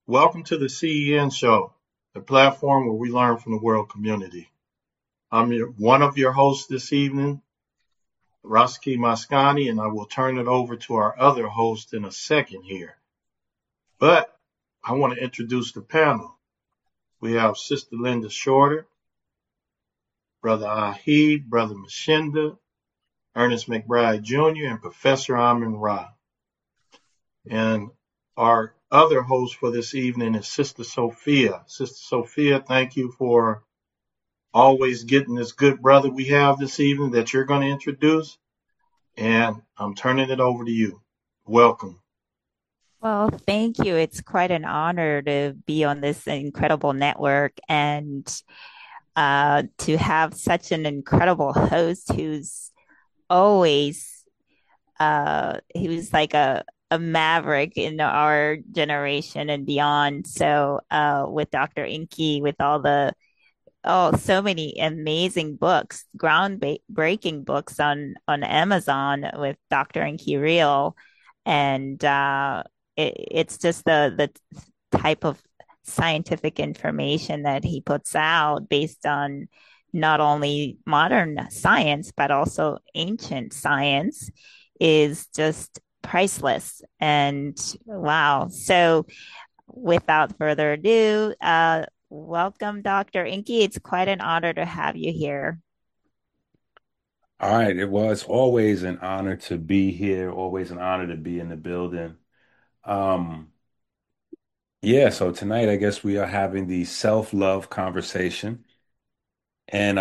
Welcome to the CEN Show, the platform where we learn from the world community. One of your hosts this evening, Roski Mascani, and I will turn it over to our other host in a second here. But I want to introduce the panel. We have Sister Linda Shorter, Brother Ahid, Brother Mashinda, Ernest McBride Jr., and Professor Amin Ra. And our other host for this evening is Sister Sophia. Sister Sophia, thank you for always getting this good brother we have this evening that you're going to introduce. And I'm turning it over to you. Welcome. Well, thank you. It's quite an honor to be on this incredible network and to have such an incredible host who's always who's like a maverick in our generation and beyond. So with Dr. Inky, with all the so many amazing books, groundbreaking books on Amazon with Dr. Inky Real, and it's just the type of scientific information that he puts out based on not only modern science but also ancient science is just priceless. And wow. So without further ado, welcome, Dr. Inky. It's quite an honor to have you here. All right, it was always an honor to be here, always an honor to be in the building. Um, yeah, so tonight I guess we are having the self-love conversation. And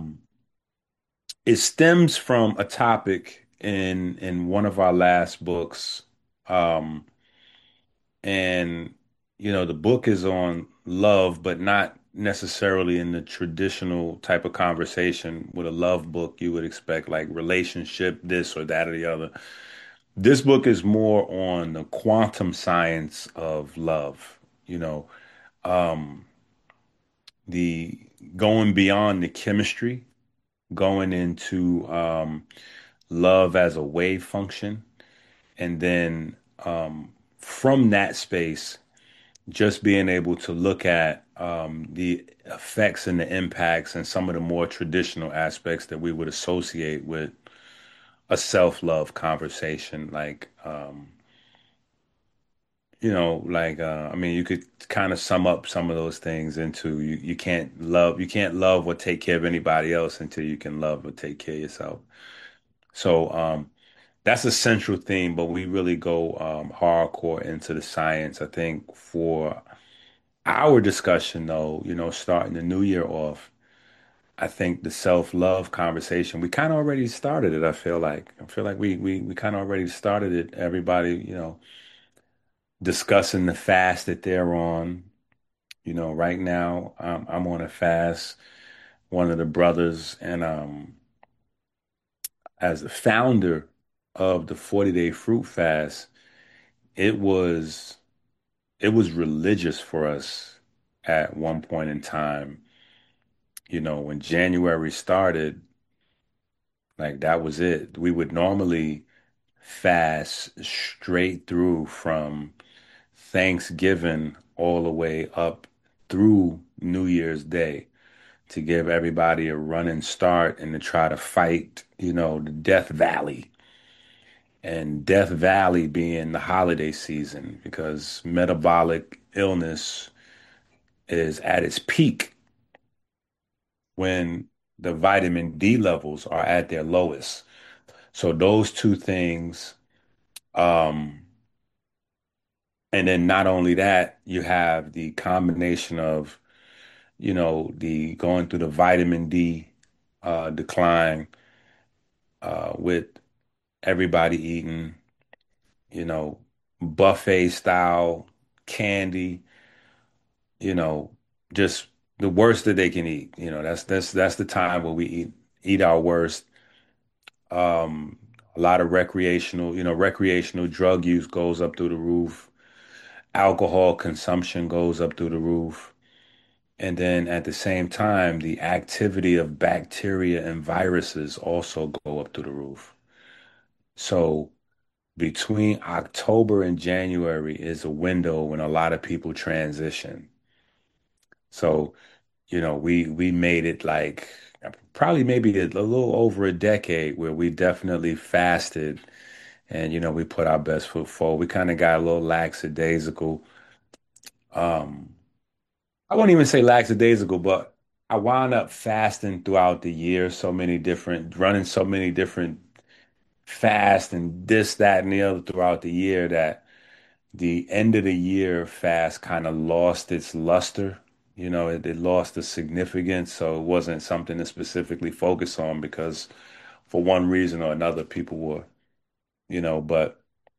it stems from a topic in one of our last books. Um, and the book is on love, but not necessarily in the traditional type of conversation. With a love book, you would expect like relationship, this or that or the other. This book is more on the quantum science of love, you know, um, the going beyond the chemistry, going into love as a wave function, and then from that space, just being able to look at the effects and the impacts and some of the more traditional aspects that we would associate with a self-love conversation, like I mean, you could kind of sum up some of those things into you can't love or take care of anybody else until you can love or take care of yourself. So that's a central theme, but we really go hardcore into the science. I think for our discussion, though, starting the new year off, I think the self-love conversation, we kind of already started it. I feel like we kind of already started it. Everybody, discussing the fast that they're on. Right now, I'm on a fast. One of the brothers, and as the founder of the 40-day fruit fast, it was it was religious for us at one point in time. When January started, like that was it. We would normally fast straight through from Thanksgiving all the way up through New Year's Day, to give everybody a running start and to try to fight, the Death Valley. And Death Valley being the holiday season, because metabolic illness is at its peak when the vitamin D levels are at their lowest. So those two things, um, and then not only that, you have the combination of, the going through the vitamin D decline, with everybody eating, you know, buffet style candy, you know, just the worst that they can eat. That's the time where we eat our worst. Um, a lot of recreational drug use goes up through the roof. Alcohol consumption goes up through the roof. And then at the same time, the activity of bacteria and viruses also go up through the roof. So between October and January is a window when a lot of people transition. So, we made it like probably maybe a little over a decade where we definitely fasted and we put our best foot forward. We kind of got a little lackadaisical. Um, I won't even say lackadaisical, but I wound up fasting throughout the year, running so many different fasts and this, that, and the other throughout the year that the end of the year fast kind of lost its luster. It lost the significance. So it wasn't something to specifically focus on because for one reason or another, people were, but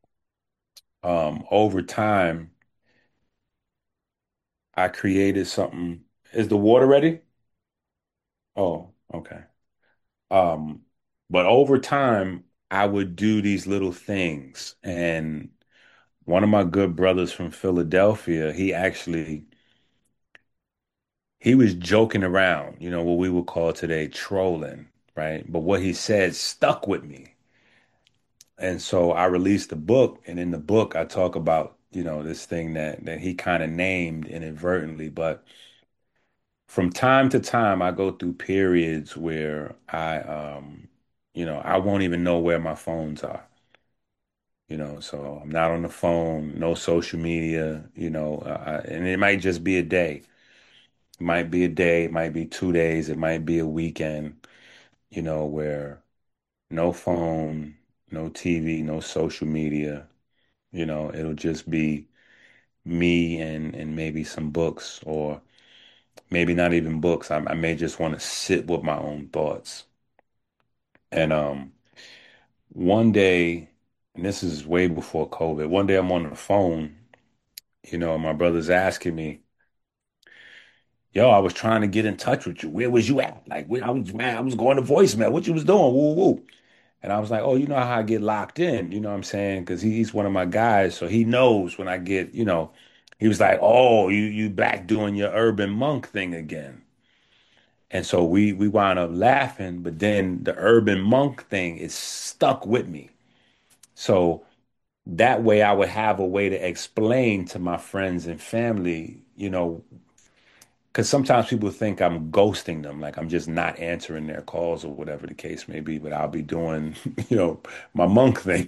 over time, I created something. Is the water ready? Oh, okay. Um, but over time, I would do these little things. And one of my good brothers from Philadelphia, he was joking around, what we would call today trolling, right? But what he said stuck with me. And so I released a book, and in the book I talk about, this thing that he kind of named inadvertently, but from time to time I go through periods where I won't even know where my phones are. So I'm not on the phone, no social media, and it might just be a day. It might be a day, it might be 2 days, it might be a weekend, where no phone, no TV, no social media, it'll just be me and maybe some books, or maybe not even books. I may just want to sit with my own thoughts. And one day, and this is way before COVID, one day I'm on the phone, and my brother's asking me, yo, I was trying to get in touch with you. Where was you at? Like, man, I was going to voicemail. What you was doing? Woo, woo. And I was like, oh, you know how I get locked in. You know what I'm saying? Because he's one of my guys. So he knows when I get, he was like, oh, you back doing your urban monk thing again. And so we wound up laughing, but then the urban monk thing is stuck with me. So that way I would have a way to explain to my friends and family, because sometimes people think I'm ghosting them, like I'm just not answering their calls or whatever the case may be, but I'll be doing, my monk thing.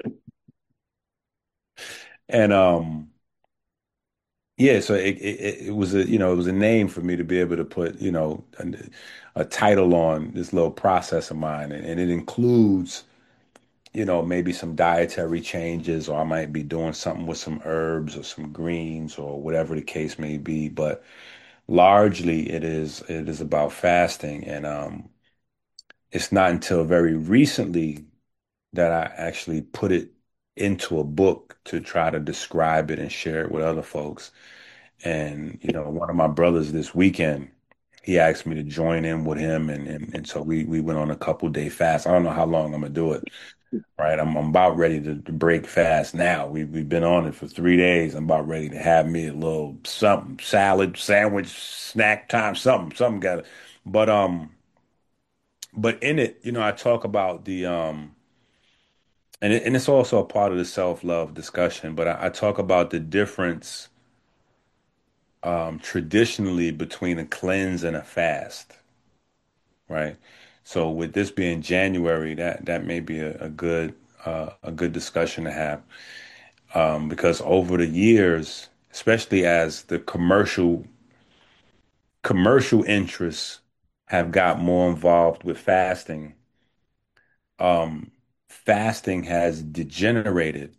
And yeah, so it was it was a name for me to be able to put, a title on this little process of mine. And it includes, maybe some dietary changes, or I might be doing something with some herbs or some greens or whatever the case may be. But largely it is about fasting. And it's not until very recently that I actually put it into a book to try to describe it and share it with other folks. And, one of my brothers this weekend, he asked me to join in with him. And so we went on a couple-day fast. I don't know how long I'm gonna do it, right? I'm about ready to break fast now. We've been on it for 3 days. I'm about ready to have me a little something, salad, sandwich, snack time, something got it. But but in it, I talk about and it's also a part of the self-love discussion, but I talk about the difference traditionally between a cleanse and a fast, right? So with this being January, that may be a good discussion to have, because over the years, especially as the commercial interests have got more involved with fasting, um, fasting has degenerated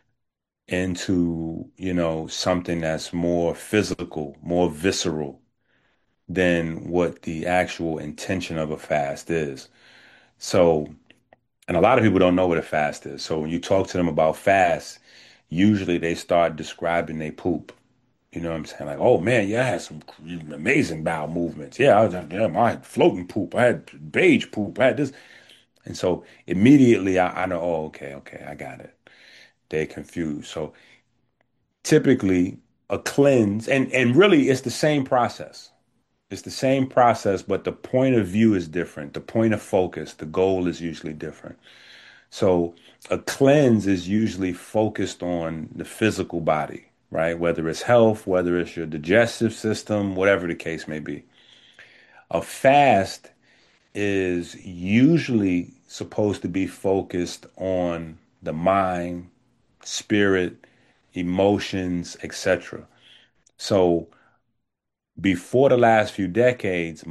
into, something that's more physical, more visceral than what the actual intention of a fast is. So, and a lot of people don't know what a fast is. So when you talk to them about fast, usually they start describing they poop. You know what I'm saying? Like, oh man, yeah, I had some amazing bowel movements. Yeah, I had floating poop. I had beige poop. I had this. And so immediately I know, oh, okay, I got it. They're confused. So typically a cleanse, and really it's the same process. It's the same process, but the point of view is different. The point of focus, the goal is usually different. So a cleanse is usually focused on the physical body, right? Whether it's health, whether it's your digestive system, whatever the case may be. A fast is usually supposed to be focused on the mind, spirit, emotions, etc. So before the last few decades,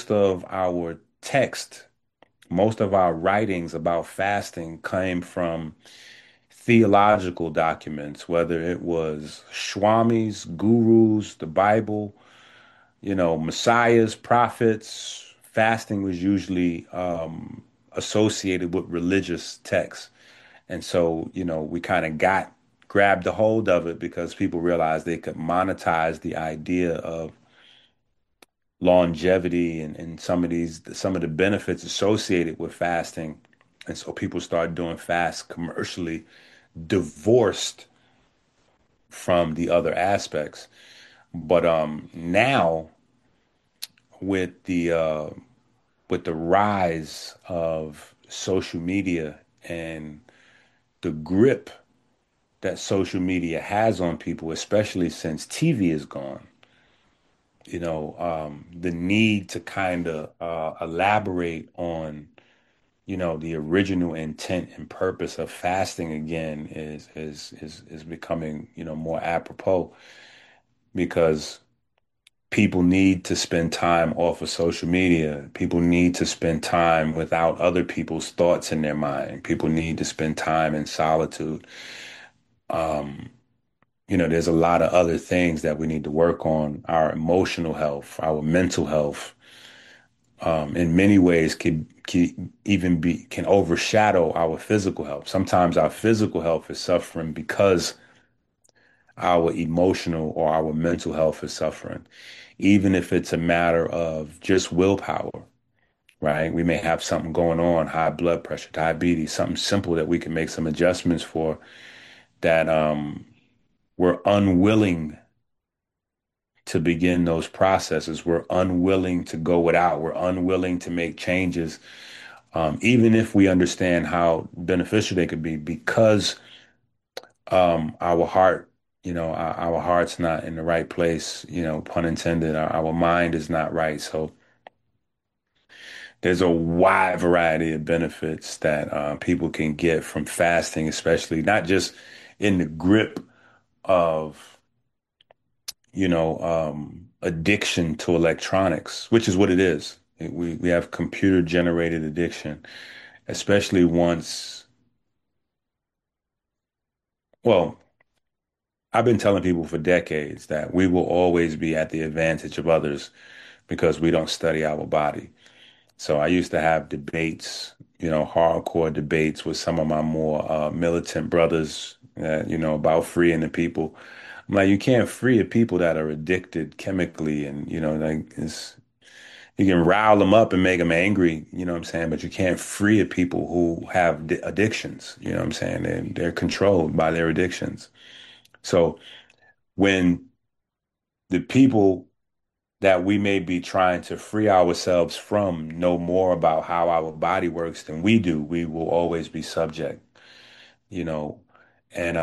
most of our writings about fasting came from theological documents, whether it was swamis, gurus, the Bible, messiahs, prophets. Fasting was usually associated with religious texts. And so, we kind of grabbed a hold of it because people realized they could monetize the idea of longevity and some of the benefits associated with fasting. And so people started doing fast commercially, divorced from the other aspects. But now with the rise of social media and the grip that social media has on people, especially since TV is gone, the need to kind of elaborate on, the original intent and purpose of fasting again is becoming, more apropos because people need to spend time off of social media. People need to spend time without other people's thoughts in their mind. People need to spend time in solitude. Um, there's a lot of other things that we need to work on. Our emotional health, our mental health, in many ways can overshadow our physical health. Sometimes our physical health is suffering because our emotional or our mental health is suffering, even if it's a matter of just willpower, right? We may have something going on, high blood pressure, diabetes, something simple that we can make some adjustments for that we're unwilling to begin those processes. We're unwilling to go without. We're unwilling to make changes, even if we understand how beneficial they could be, because our heart, our heart's not in the right place, pun intended. Our mind is not right. So there's a wide variety of benefits that people can get from fasting, especially not just in the grip of, addiction to electronics, which is what it is. We have computer generated addiction, especially once, well, I've been telling people for decades that we will always be at the advantage of others because we don't study our body. So I used to have debates, hardcore debates with some of my more militant brothers, about freeing the people. I'm like, you can't free a people that are addicted chemically, and like you can rile them up and make them angry, you know what I'm saying? But you can't free a people who have addictions, you know what I'm saying? They're controlled by their addictions. So when the people that we may be trying to free ourselves from know more about how our body works than we do, we will always be subject, you know. And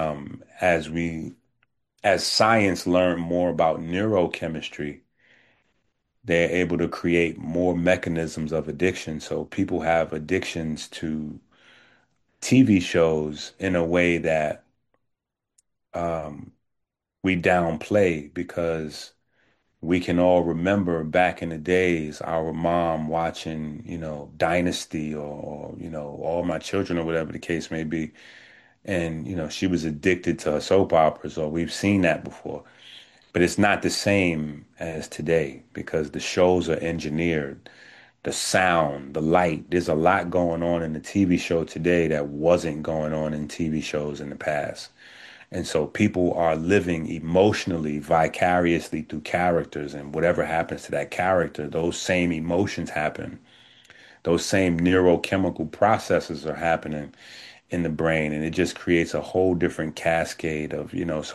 as science learn more about neurochemistry, they're able to create more mechanisms of addiction. So people have addictions to TV shows in a way that um, we downplay because we can all remember back in the days our mom watching, Dynasty or, All My Children or whatever the case may be. And, she was addicted to her soap operas, or we've seen that before. But it's not the same as today because the shows are engineered, the sound, the light. There's a lot going on in the TV show today that wasn't going on in TV shows in the past. And so people are living emotionally, vicariously through characters, and whatever happens to that character, those same emotions happen. Those same neurochemical processes are happening in the brain, and it just creates a whole different cascade of,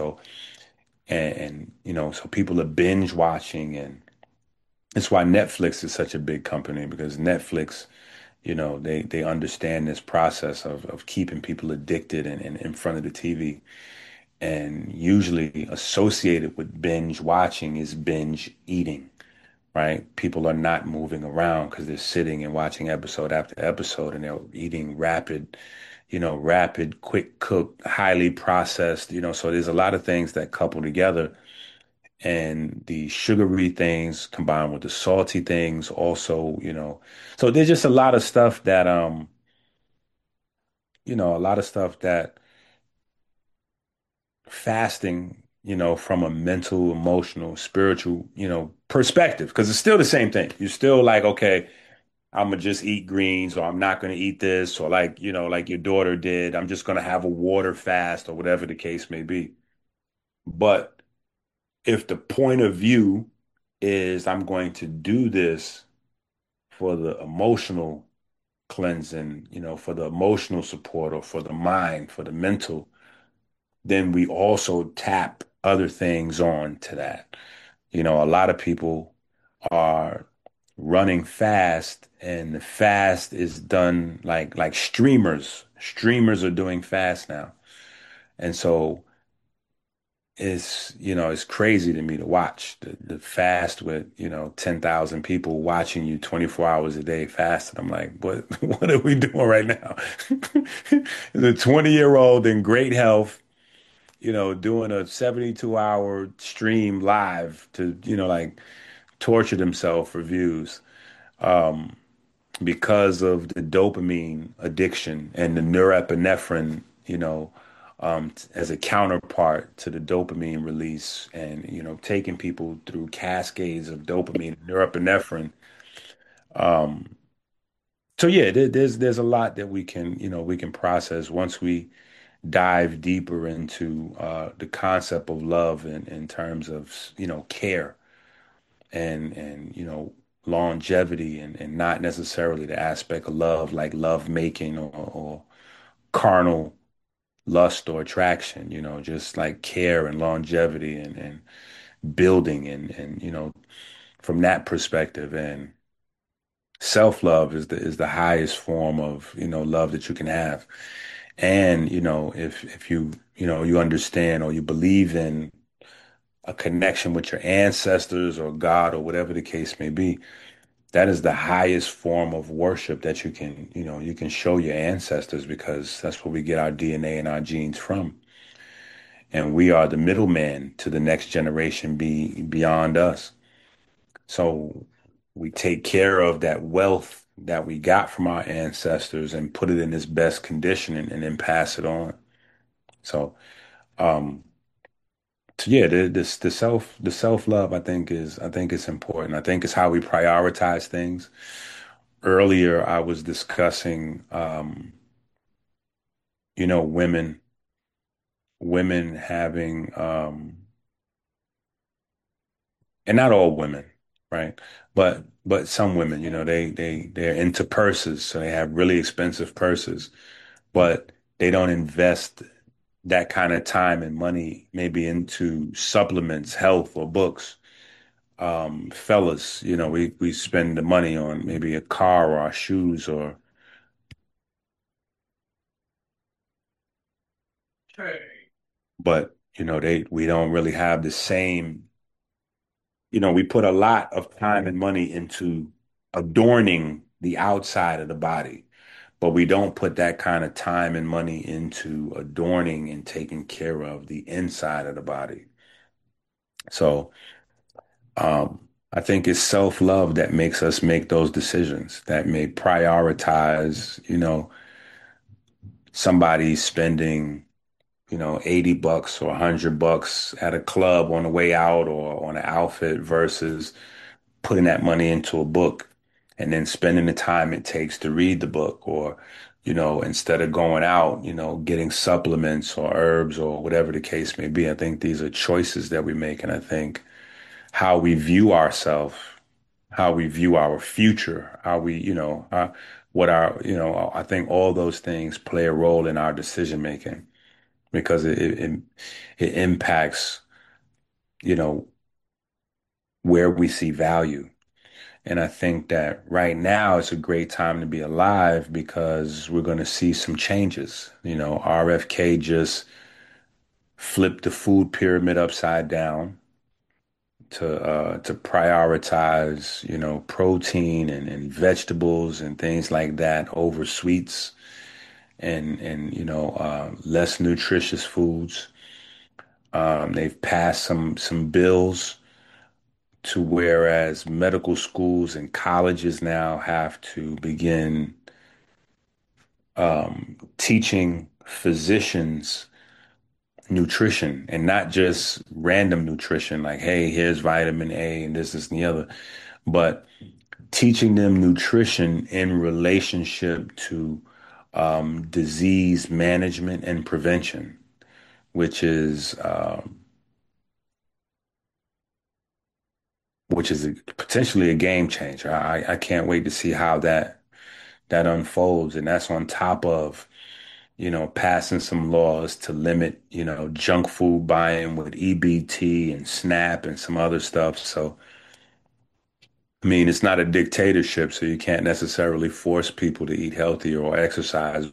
so people are binge watching, and it's why Netflix is such a big company because Netflix they understand this process of keeping people addicted and in front of the TV. And usually associated with binge watching is binge eating, right? People are not moving around because they're sitting and watching episode after episode and they're eating rapid, quick cook, highly processed, so there's a lot of things that couple together. And the sugary things combined with the salty things also, so there's just a lot of stuff that fasting, from a mental, emotional, spiritual, perspective, because it's still the same thing. You're still like, okay, I'm gonna just eat greens, or I'm not gonna eat this, or like, like your daughter did, I'm just gonna have a water fast, or whatever the case may be. But if the point of view is I'm going to do this for the emotional cleansing, for the emotional support, or for the mind, for the mental, then we also tap other things on to that. A lot of people are running fast, and the fast is done like streamers. Streamers are doing fast now. And so it's crazy to me to watch the fast with, 10,000 people watching you 24 hours a day fast. And I'm like, what, what are we doing right now? The 20-year-old in great health, doing a 72-hour stream live to, like torture themselves for views. Um, because of the dopamine addiction and the norepinephrine, as a counterpart to the dopamine release, and taking people through cascades of dopamine and norepinephrine. Um, so yeah, there's a lot that we can process once we dive deeper into the concept of love in terms of care and longevity, and not necessarily the aspect of love like love making or carnal lust or attraction, just like care and longevity and building and from that perspective. And self-love is the highest form of love that you can have. And if you understand or you believe in a connection with your ancestors or God or whatever the case may be, that is the highest form of worship that you can show your ancestors, because that's where we get our DNA and our genes from. And we are the middleman to the next generation beyond us. So we take care of that wealth that we got from our ancestors and put it in its best condition, and then pass it on. So, um, so yeah, the self love, I think it's important. I think it's how we prioritize things. Earlier, I was discussing, women having, and not all women, right? But some women, they're into purses, so they have really expensive purses, but they don't invest that kind of time and money maybe into supplements, health, or books. Fellas, we spend the money on maybe a car or our shoes, or but we don't really have the same. We put a lot of time and money into adorning the outside of the body, but we don't put that kind of time and money into adorning and taking care of the inside of the body. So, I think it's self-love that makes us make those decisions, that may prioritize, somebody spending, $80 or $100 at a club on the way out or on an outfit, versus putting that money into a book and then spending the time it takes to read the book, or instead of going out, getting supplements or herbs or whatever the case may be. I think these are choices that we make. And I think how we view ourselves, how we view our future, how we, what our, I think all those things play a role in our decision making, because it impacts, you know, where we see value. And I think that right now it's a great time to be alive because we're going to see some changes. You know, RFK just flipped the food pyramid upside down to prioritize, you know, protein and vegetables and things like that over sweets and less nutritious foods. They've passed some bills to whereas medical schools and colleges now have to begin teaching physicians nutrition and not just random nutrition like, hey, here's vitamin A and this and the other, but teaching them nutrition in relationship to disease management and prevention, which is potentially a game changer. I can't wait to see how that unfolds, and that's on top of passing some laws to limit junk food buying with EBT and SNAP and some other stuff. So I mean, it's not a dictatorship, so you can't necessarily force people to eat healthier or exercise.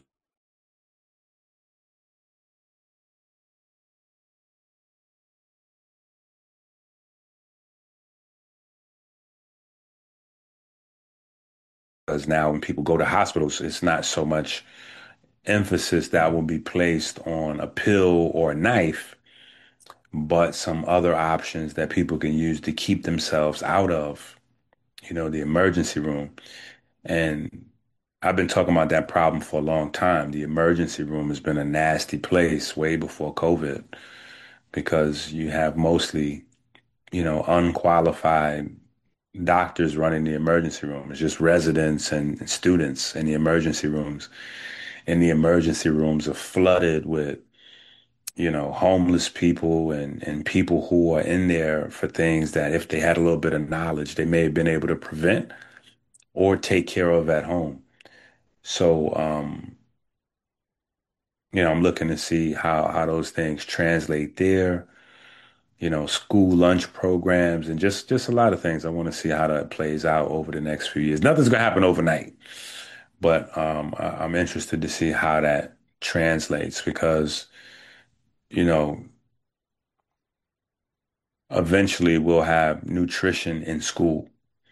Because now when people go to hospitals, it's not so much emphasis that will be placed on a pill or a knife, but some other options that people can use to keep themselves out of, the emergency room. And I've been talking about that problem for a long time. The emergency room has been a nasty place way before COVID because you have mostly, unqualified doctors running the emergency room. It's just residents and students in the emergency rooms. And the emergency rooms are flooded with, homeless people and people who are in there for things that if they had a little bit of knowledge, they may have been able to prevent or take care of at home. So, I'm looking to see how those things translate there, school lunch programs and just a lot of things. I want to see how that plays out over the next few years. Nothing's gonna happen overnight, but I'm interested to see how that translates because, you know, eventually we'll have nutrition in school,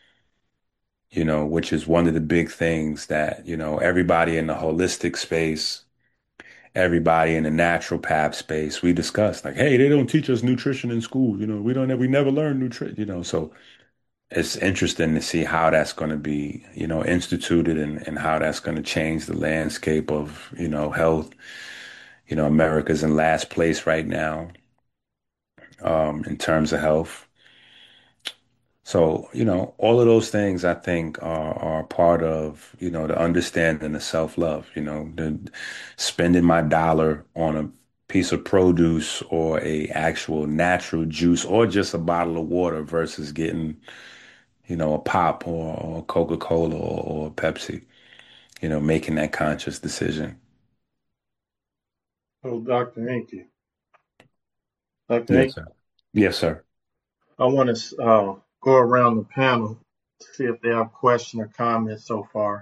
which is one of the big things that, everybody in the holistic space, everybody in the naturopath space, we discussed like, hey, they don't teach us nutrition in school. We never learn nutrition, so it's interesting to see how that's going to be, instituted and how that's going to change the landscape of, health. America's in last place right now, in terms of health. So, all of those things I think are part of, the understanding of self-love, the spending my dollar on a piece of produce or a actual natural juice or just a bottle of water versus getting, a pop or Coca-Cola or Pepsi, making that conscious decision. So, Dr. Inky, Dr. Yes, Inky, sir. Yes, sir. I want to go around the panel to see if they have question or comment so far.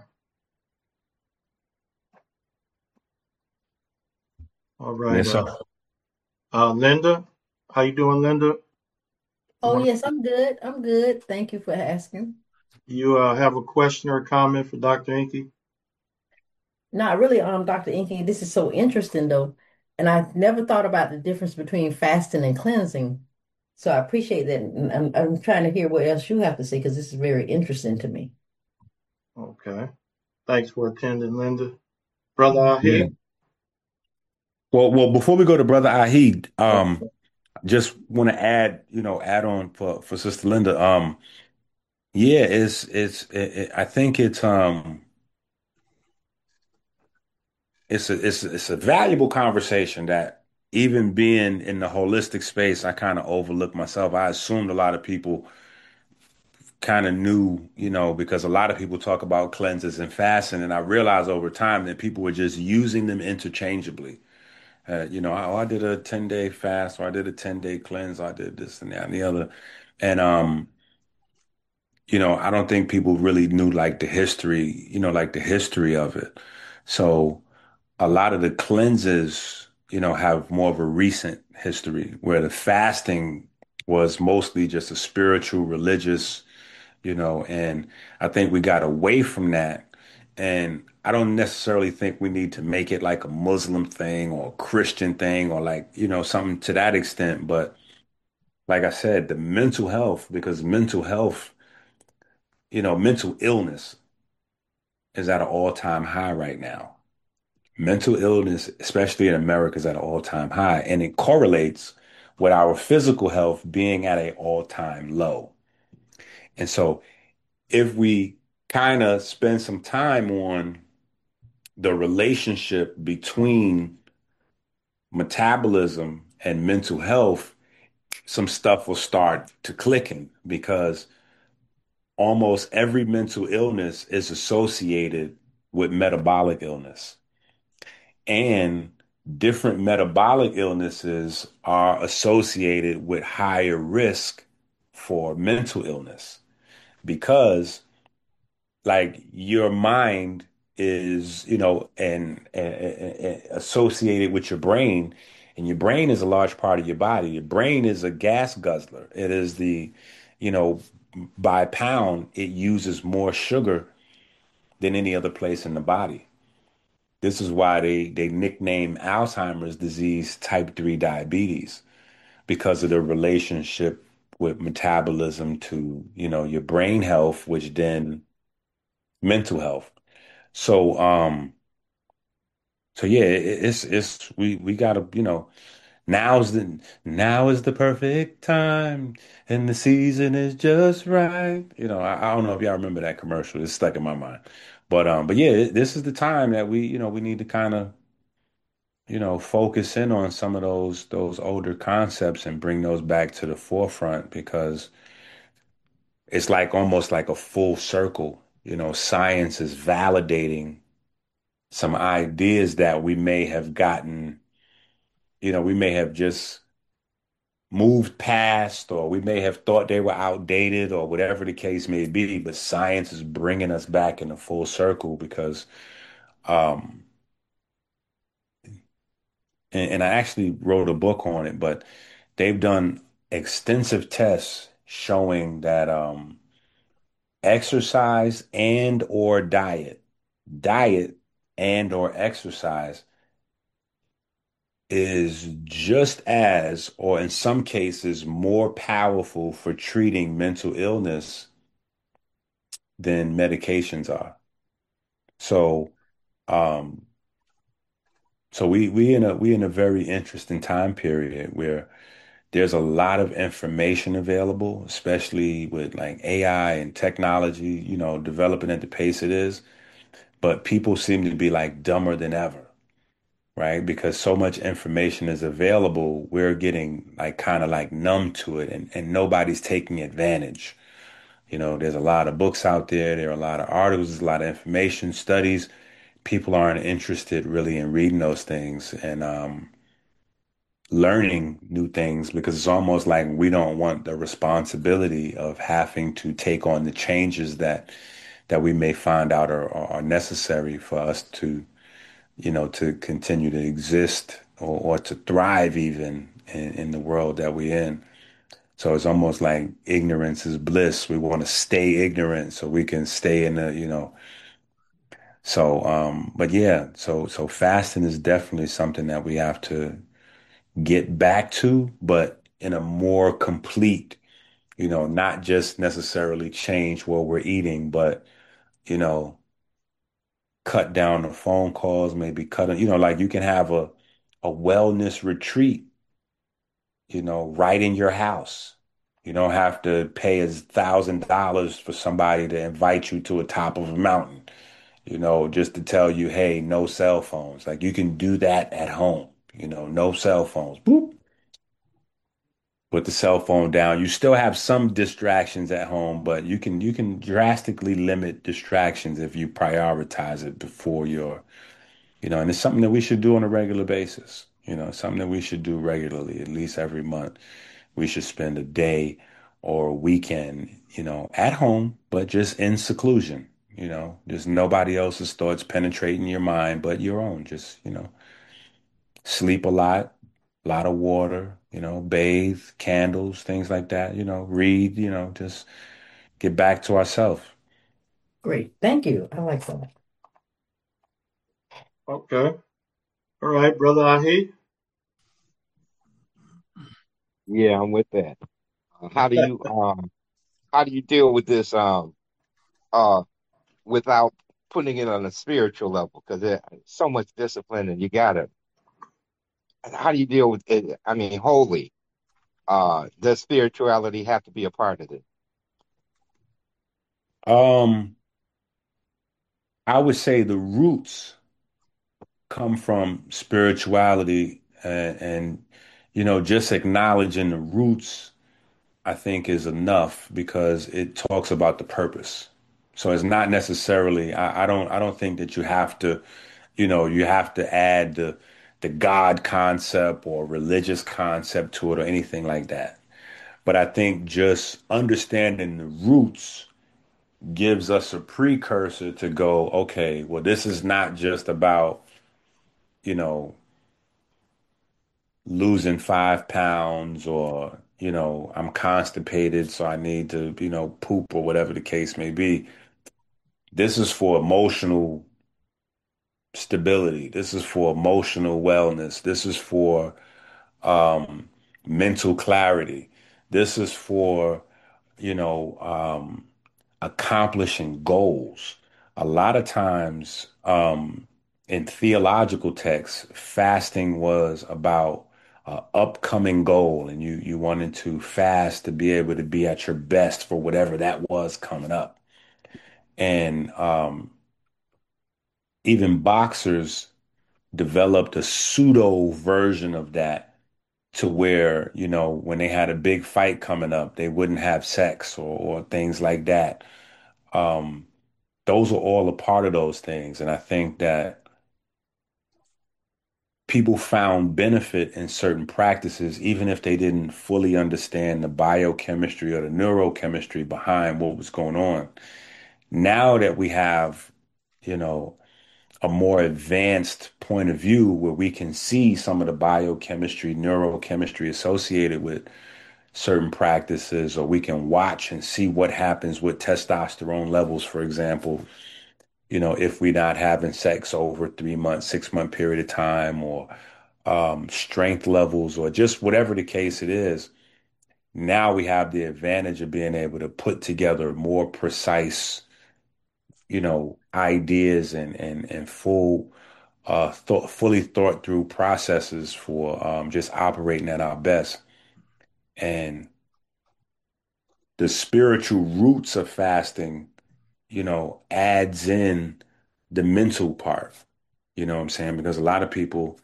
All right. Yes, sir. Linda, how you doing, Linda? Oh, yes, I'm good. I'm good. Thank you for asking. You have a question or a comment for Dr. Inky? Not really, Dr. Inky. This is so interesting though. And I've never thought about the difference between fasting and cleansing. So I appreciate that. And I'm trying to hear what else you have to say because this is very interesting to me. Okay. Thanks for attending, Linda. Brother Yeah. Ahid? Well, before we go to Brother Ahid, just want to add on for Sister Linda. Yeah, I think it's a valuable conversation that even being in the holistic space, I kind of overlooked myself. I assumed a lot of people kind of knew, because a lot of people talk about cleanses and fasting, and I realized over time that people were just using them interchangeably. I did a 10-day fast, or I did a 10-day cleanse, or I did this and that and the other. And I don't think people really knew like the history, like the history of it. So a lot of the cleanses, have more of a recent history where the fasting was mostly just a spiritual, religious, and I think we got away from that. And I don't necessarily think we need to make it like a Muslim thing or a Christian thing or like, something to that extent. But like I said, the mental health, because mental health, mental illness is at an all-time high right now. Mental illness, especially in America, is at an all-time high, and it correlates with our physical health being at an all-time low. And so if we kind of spend some time on the relationship between metabolism and mental health, some stuff will start to clicking because almost every mental illness is associated with metabolic illness. And different metabolic illnesses are associated with higher risk for mental illness because like your mind is, and associated with your brain, and your brain is a large part of your body. Your brain is a gas guzzler. It is you know, by pound, it uses more sugar than any other place in the body. This is why they nickname Alzheimer's disease type 3 diabetes because of the relationship with metabolism to, your brain health, which then mental health. So, so yeah, it's we gotta, now is the perfect time and the season is just right. I don't know if y'all remember that commercial. It's stuck in my mind. But yeah, this is the time that we need to kind of, focus in on some of those older concepts and bring those back to the forefront because it's like almost like a full circle. Science is validating some ideas that we may have gotten, we may have just moved past, or we may have thought they were outdated, or whatever the case may be. But science is bringing us back in a full circle because, um, and I actually wrote a book on it, but they've done extensive tests showing that, exercise and or diet and or exercise is just as, or in some cases, more powerful for treating mental illness than medications are. So, um, so we in a very interesting time period where there's a lot of information available, especially with like AI and technology, developing at the pace it is. But people seem to be like dumber than ever, right? Because so much information is available, we're getting like kind of like numb to it and nobody's taking advantage. There's a lot of books out there, there are a lot of articles, there's a lot of information, studies. People aren't interested really in reading those things and learning new things because it's almost like we don't want the responsibility of having to take on the changes that we may find out are necessary for us to continue to exist or to thrive even in the world that we're in. So it's almost like ignorance is bliss. We want to stay ignorant so we can stay in the. So, but yeah, so fasting is definitely something that we have to get back to, but in a more complete, not just necessarily change what we're eating, but, you know, cut down the phone calls, maybe like you can have a wellness retreat, right in your house. You don't have to pay $1,000 for somebody to invite you to a top of a mountain, just to tell you, hey, no cell phones. Like you can do that at home, no cell phones. Boop. Put the cell phone down. You still have some distractions at home, but you can drastically limit distractions if you prioritize it before and it's something that we should do on a regular basis. Something that we should do regularly, at least every month. We should spend a day or a weekend, at home, but just in seclusion, just nobody else's thoughts penetrating your mind but your own. Just, sleep a lot of water, bathe, candles, things like that, read, just get back to ourselves. Great. Thank you. I like that. Okay. All right, Brother Ahi. Yeah, I'm with that. How do you how do you deal with this uh without putting it on a spiritual level? Because there's so much discipline, and you gotta. How do you deal with it? I mean, holy. Does spirituality have to be a part of it? Um, I would say the roots come from spirituality and just acknowledging the roots, I think is enough because it talks about the purpose. So it's not necessarily, I don't think that you have to add the God concept or religious concept to it or anything like that. But I think just understanding the roots gives us a precursor to go, okay, well, this is not just about, you know, losing 5 pounds or, I'm constipated, so I need to, poop or whatever the case may be. This is for emotional stability. This is for emotional wellness. This is for um, mental clarity. This is for, you know, um, accomplishing goals. A lot of times in theological texts, fasting was about an upcoming goal, and you wanted to fast to be able to be at your best for whatever that was coming up. And even boxers developed a pseudo version of that to where, when they had a big fight coming up, they wouldn't have sex or things like that. Um, those are all a part of those things. And I think that people found benefit in certain practices, even if they didn't fully understand the biochemistry or the neurochemistry behind what was going on. Now that we have, you know, a more advanced point of view where we can see some of the biochemistry, neurochemistry associated with certain practices, or we can watch and see what happens with testosterone levels, for example, if we're not having sex over 3 months, 6 month period of time, or strength levels, or just whatever the case it is. Now we have the advantage of being able to put together more precise, ideas and fully thought through processes for just operating at our best. And the spiritual roots of fasting, adds in the mental part. You know what I'm saying? Because a lot of people,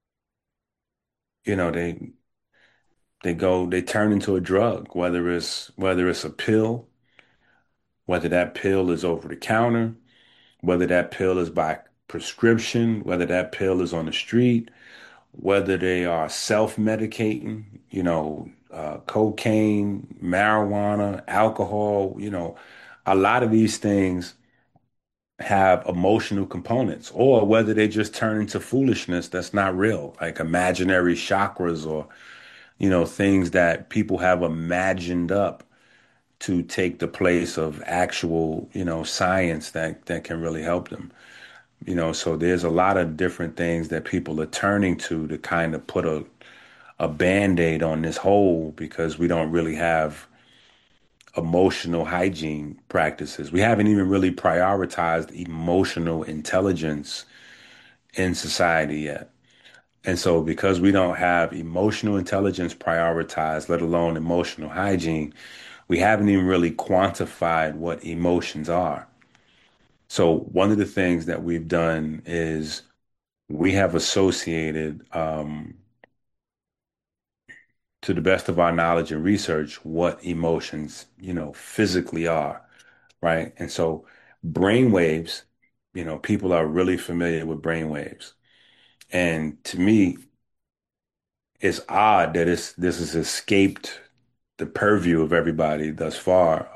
they turn into a drug, whether it's a pill, whether that pill is over the counter, whether that pill is by prescription, whether that pill is on the street, whether they are self-medicating, cocaine, marijuana, alcohol, a lot of these things have emotional components, or whether they just turn into foolishness that's not real, like imaginary chakras or, things that people have imagined up to take the place of actual, science that can really help them. So there's a lot of different things that people are turning to kind of put a band-aid on this hole because we don't really have emotional hygiene practices. We haven't even really prioritized emotional intelligence in society yet. And so because we don't have emotional intelligence prioritized, let alone emotional hygiene, we haven't even really quantified what emotions are. So one of the things that we've done is we have associated, to the best of our knowledge and research, what emotions, physically are, right? And so brain waves, people are really familiar with brain waves. And to me, it's odd that this has escaped, the purview of everybody thus far.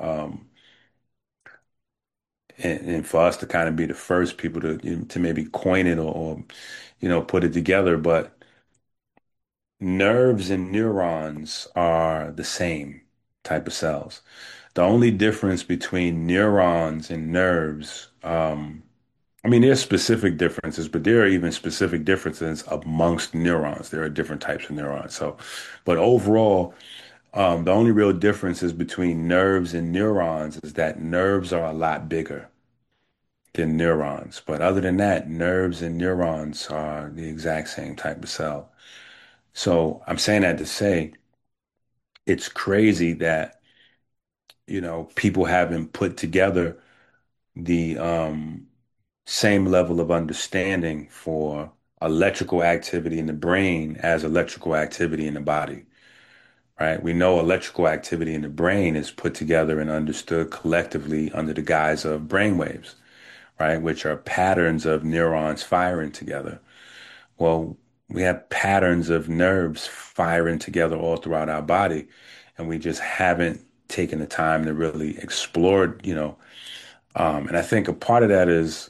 And for us to kind of be the first people to maybe coin it or put it together. But nerves and neurons are the same type of cells. The only difference between neurons and nerves, I mean, there's specific differences, but there are even specific differences amongst neurons. There are different types of neurons. So, but overall, the only real differences between nerves and neurons is that nerves are a lot bigger than neurons. But other than that, nerves and neurons are the exact same type of cell. So I'm saying that to say it's crazy that, people haven't put together the same level of understanding for electrical activity in the brain as electrical activity in the body, right? We know electrical activity in the brain is put together and understood collectively under the guise of brain waves, right? Which are patterns of neurons firing together. Well, we have patterns of nerves firing together all throughout our body, and we just haven't taken the time to really explore, and I think a part of that is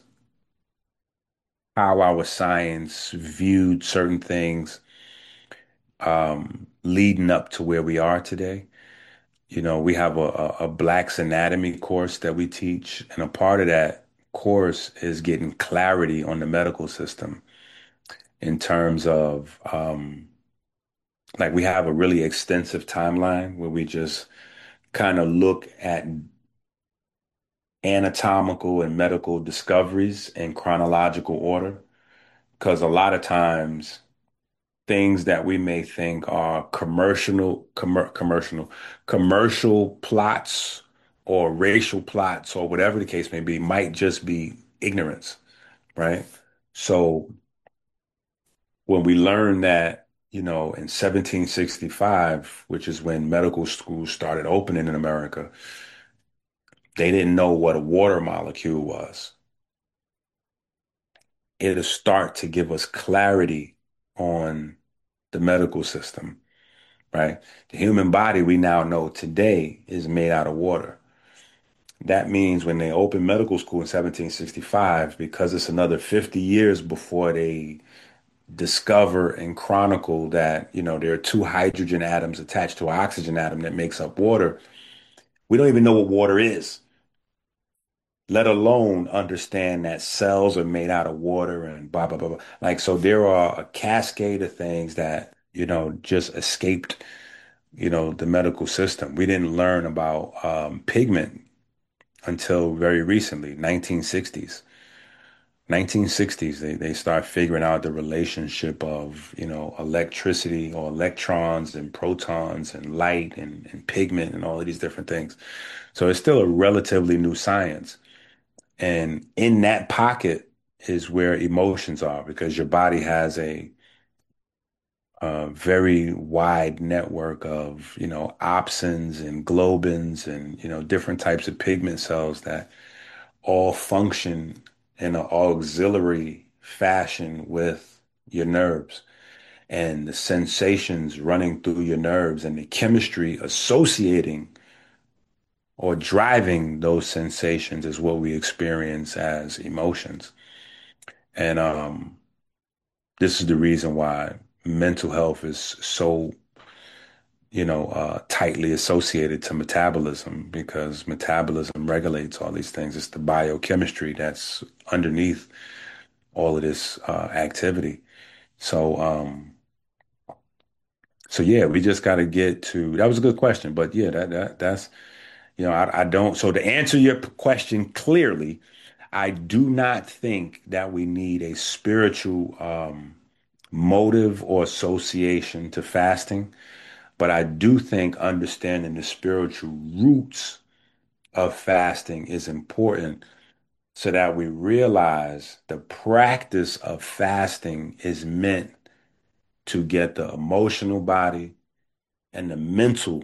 how our science viewed certain things leading up to where we are today. We have a Black's Anatomy course that we teach, and a part of that course is getting clarity on the medical system in terms of like we have a really extensive timeline where we just kind of look at anatomical and medical discoveries in chronological order. Because a lot of times things that we may think are commercial plots or racial plots or whatever the case may be might just be ignorance, right? So when we learn that, in 1765, which is when medical schools started opening in America, they didn't know what a water molecule was. It'll start to give us clarity on the medical system, right? The human body we now know today is made out of water. That means when they opened medical school in 1765, because it's another 50 years before they discover and chronicle that, there are two hydrogen atoms attached to an oxygen atom that makes up water. We don't even know what water is, let alone understand that cells are made out of water and blah, blah, blah, blah. Like, so there are a cascade of things that, just escaped, the medical system. We didn't learn about pigment until very recently, 1960s. 1960s, they start figuring out the relationship of, electricity or electrons and protons and light and pigment and all of these different things. So it's still a relatively new science. And in that pocket is where emotions are because your body has a very wide network of, opsins and globins and, different types of pigment cells that all function in an auxiliary fashion with your nerves and the sensations running through your nerves and the chemistry associating or driving those sensations is what we experience as emotions. And this is the reason why mental health is so, tightly associated to metabolism because metabolism regulates all these things. It's the biochemistry that's underneath all of this activity. So, so yeah, we just got to get to. That was a good question, but yeah, that's I don't. So to answer your question clearly, I do not think that we need a spiritual motive or association to fasting, but I do think understanding the spiritual roots of fasting is important so that we realize the practice of fasting is meant to get the emotional body and the mental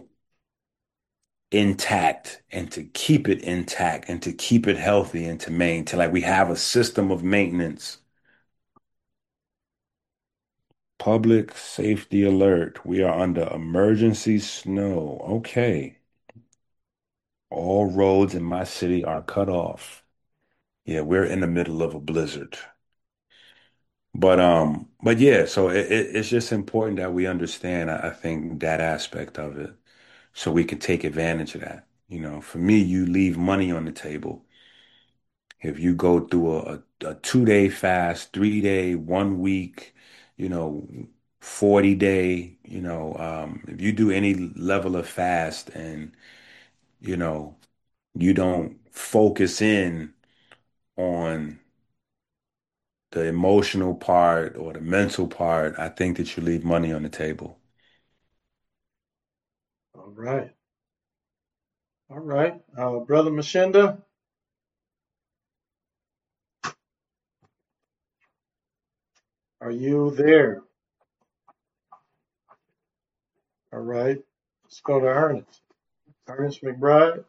intact and to keep it intact and to keep it healthy and to maintain like we have a system of maintenance public safety alert. We are under emergency snow. Okay. All roads in my city are cut off. Yeah, we're in the middle of a blizzard. But yeah, so it's just important that we understand, I think, that aspect of it so we can take advantage of that. For me, you leave money on the table. If you go through a 2 day fast, 3 day, 1 week, you know, 40 day, if you do any level of fast and, you know, you don't focus in on the emotional part or the mental part, I think that you leave money on the table. All right. All right. Brother Mashinda, are you there? All right. Let's go to Ernest. Ernest McBride.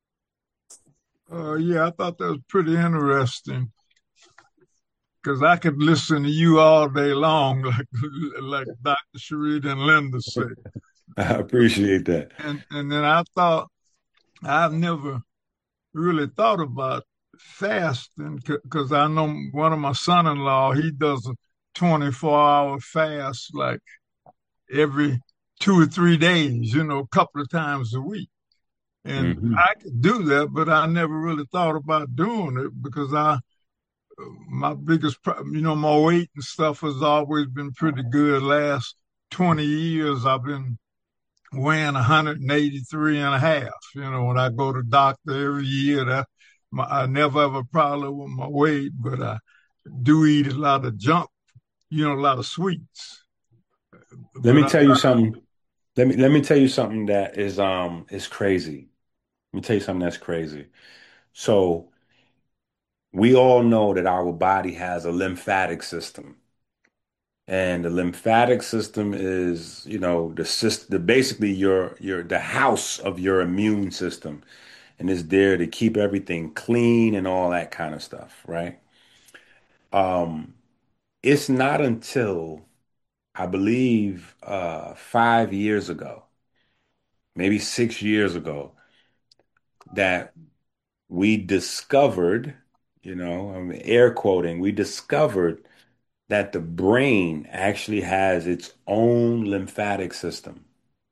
Yeah, I thought that was pretty interesting because I could listen to you all day long, like Dr. Sharita and Linda say. I appreciate that. And then I thought I've never really thought about fasting because I know one of my son-in-law, he does a 24-hour fast like every 2 or 3 days, a couple of times a week. And Hmm. I could do that, but I never really thought about doing it because my biggest problem, my weight and stuff has always been pretty good. Last 20 years, I've been weighing 183 and a half. When I go to doctor every year, I never have a problem with my weight, but I do eat a lot of junk, a lot of sweets. Let But me tell you something. Let me tell you something that is crazy. Let me tell you something that's crazy. So we all know that our body has a lymphatic system. And the lymphatic system is, the system, basically your the house of your immune system, and is there to keep everything clean and all that kind of stuff, right? Um, it's not until I believe 5 years ago, maybe 6 years ago, that we discovered, I'm air quoting, we discovered that the brain actually has its own lymphatic system.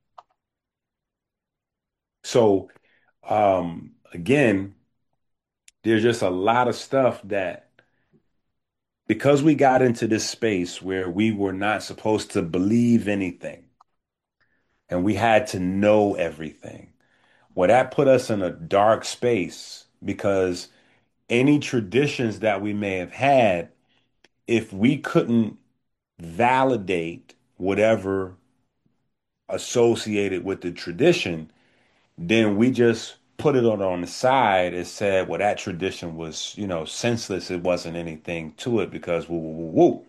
So, again, there's just a lot of stuff that because we got into this space where we were not supposed to believe anything and we had to know everything. Well, that put us in a dark space because any traditions that we may have had, if we couldn't validate whatever associated with the tradition, then we just put it on the side and said, well, that tradition was, senseless. It wasn't anything to it because woo, woo, woo, woo.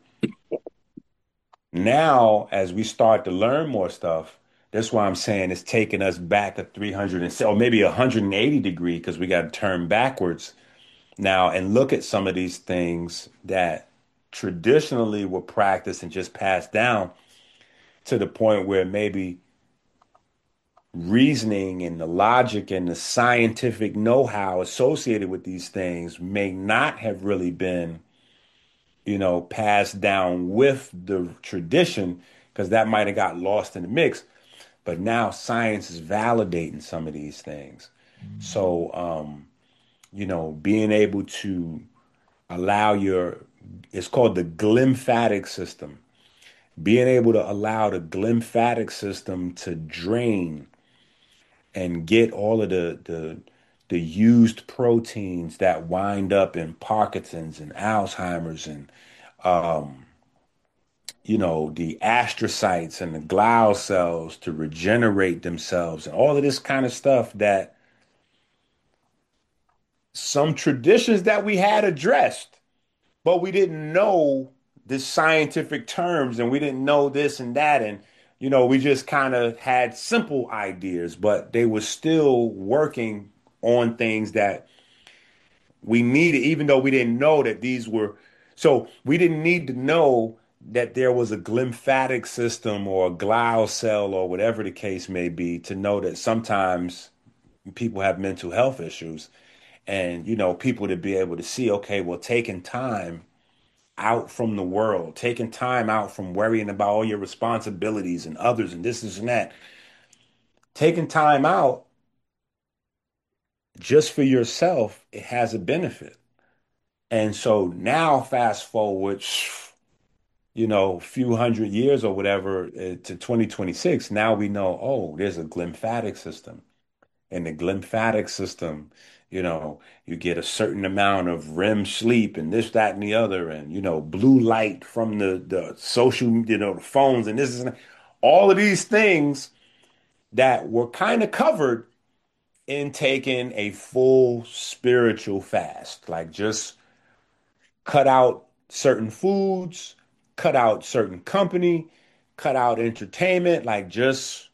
Now, as we start to learn more stuff, that's why I'm saying it's taking us back a 300 or maybe 180 degree because we got to turn backwards now and look at some of these things that traditionally were practiced and just passed down to the point where maybe reasoning and the logic and the scientific know-how associated with these things may not have really been, passed down with the tradition because that might have got lost in the mix. But now science is validating some of these things. So, being able to allow it's called the glymphatic system, being able to allow the glymphatic system to drain and get all of the used proteins that wind up in Parkinson's and Alzheimer's and the astrocytes and the glial cells to regenerate themselves and all of this kind of stuff that some traditions that we had addressed, but we didn't know the scientific terms and we didn't know this and that. And, we just kind of had simple ideas, but they were still working on things that we needed, even though we didn't know that these were. So we didn't need to know that there was a glymphatic system or a glial cell or whatever the case may be to know that sometimes people have mental health issues and people to be able to see, okay, well, taking time out from the world, taking time out from worrying about all your responsibilities and others and this and that, taking time out just for yourself, it has a benefit. And so now fast forward, a few hundred years or whatever to 2026, now we know, oh, there's a glymphatic system. And the glymphatic system, you get a certain amount of REM sleep and this, that, and the other, and blue light from the social, the phones, and this is all of these things that were kind of covered in taking a full spiritual fast, like just cut out certain foods, cut out certain company, cut out entertainment, like just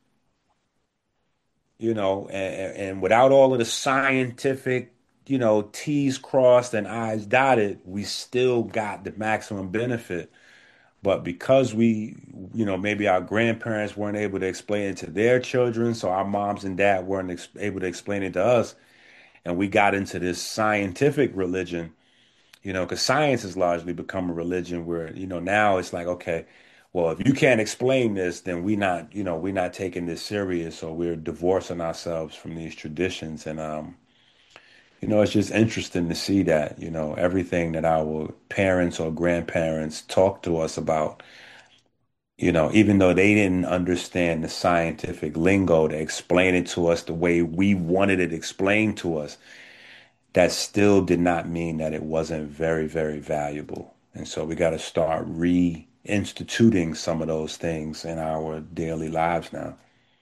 and without all of the scientific, T's crossed and I's dotted, we still got the maximum benefit. But because we, maybe our grandparents weren't able to explain it to their children, so our moms and dad weren't able to explain it to us, and we got into this scientific religion, because science has largely become a religion where, now it's like, okay, well, if you can't explain this, then we're not taking this serious, or we're divorcing ourselves from these traditions. And it's just interesting to see that, everything that our parents or grandparents talked to us about, even though they didn't understand the scientific lingo to explain it to us the way we wanted it explained to us, that still did not mean that it wasn't very, very valuable. And so we got to start reinstituting some of those things in our daily lives now.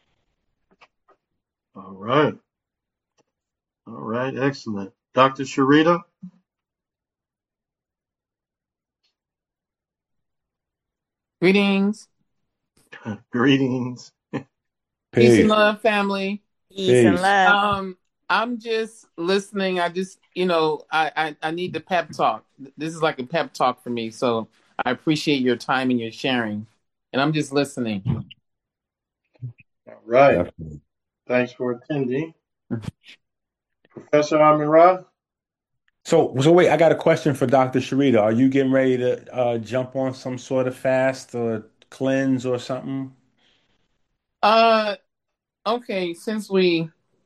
All right. All right. Excellent. Dr. Sharita? Greetings. Greetings. Peace and love, family. Peace and love. I'm just listening. I just, I need the pep talk. This is like a pep talk for me. So I appreciate your time and your sharing. And I'm just listening. All right. Definitely. Thanks for attending. Professor Amin-Ra? So wait, I got a question for Dr. Sharita. Are you getting ready to jump on some sort of fast or cleanse or something? Okay, since we're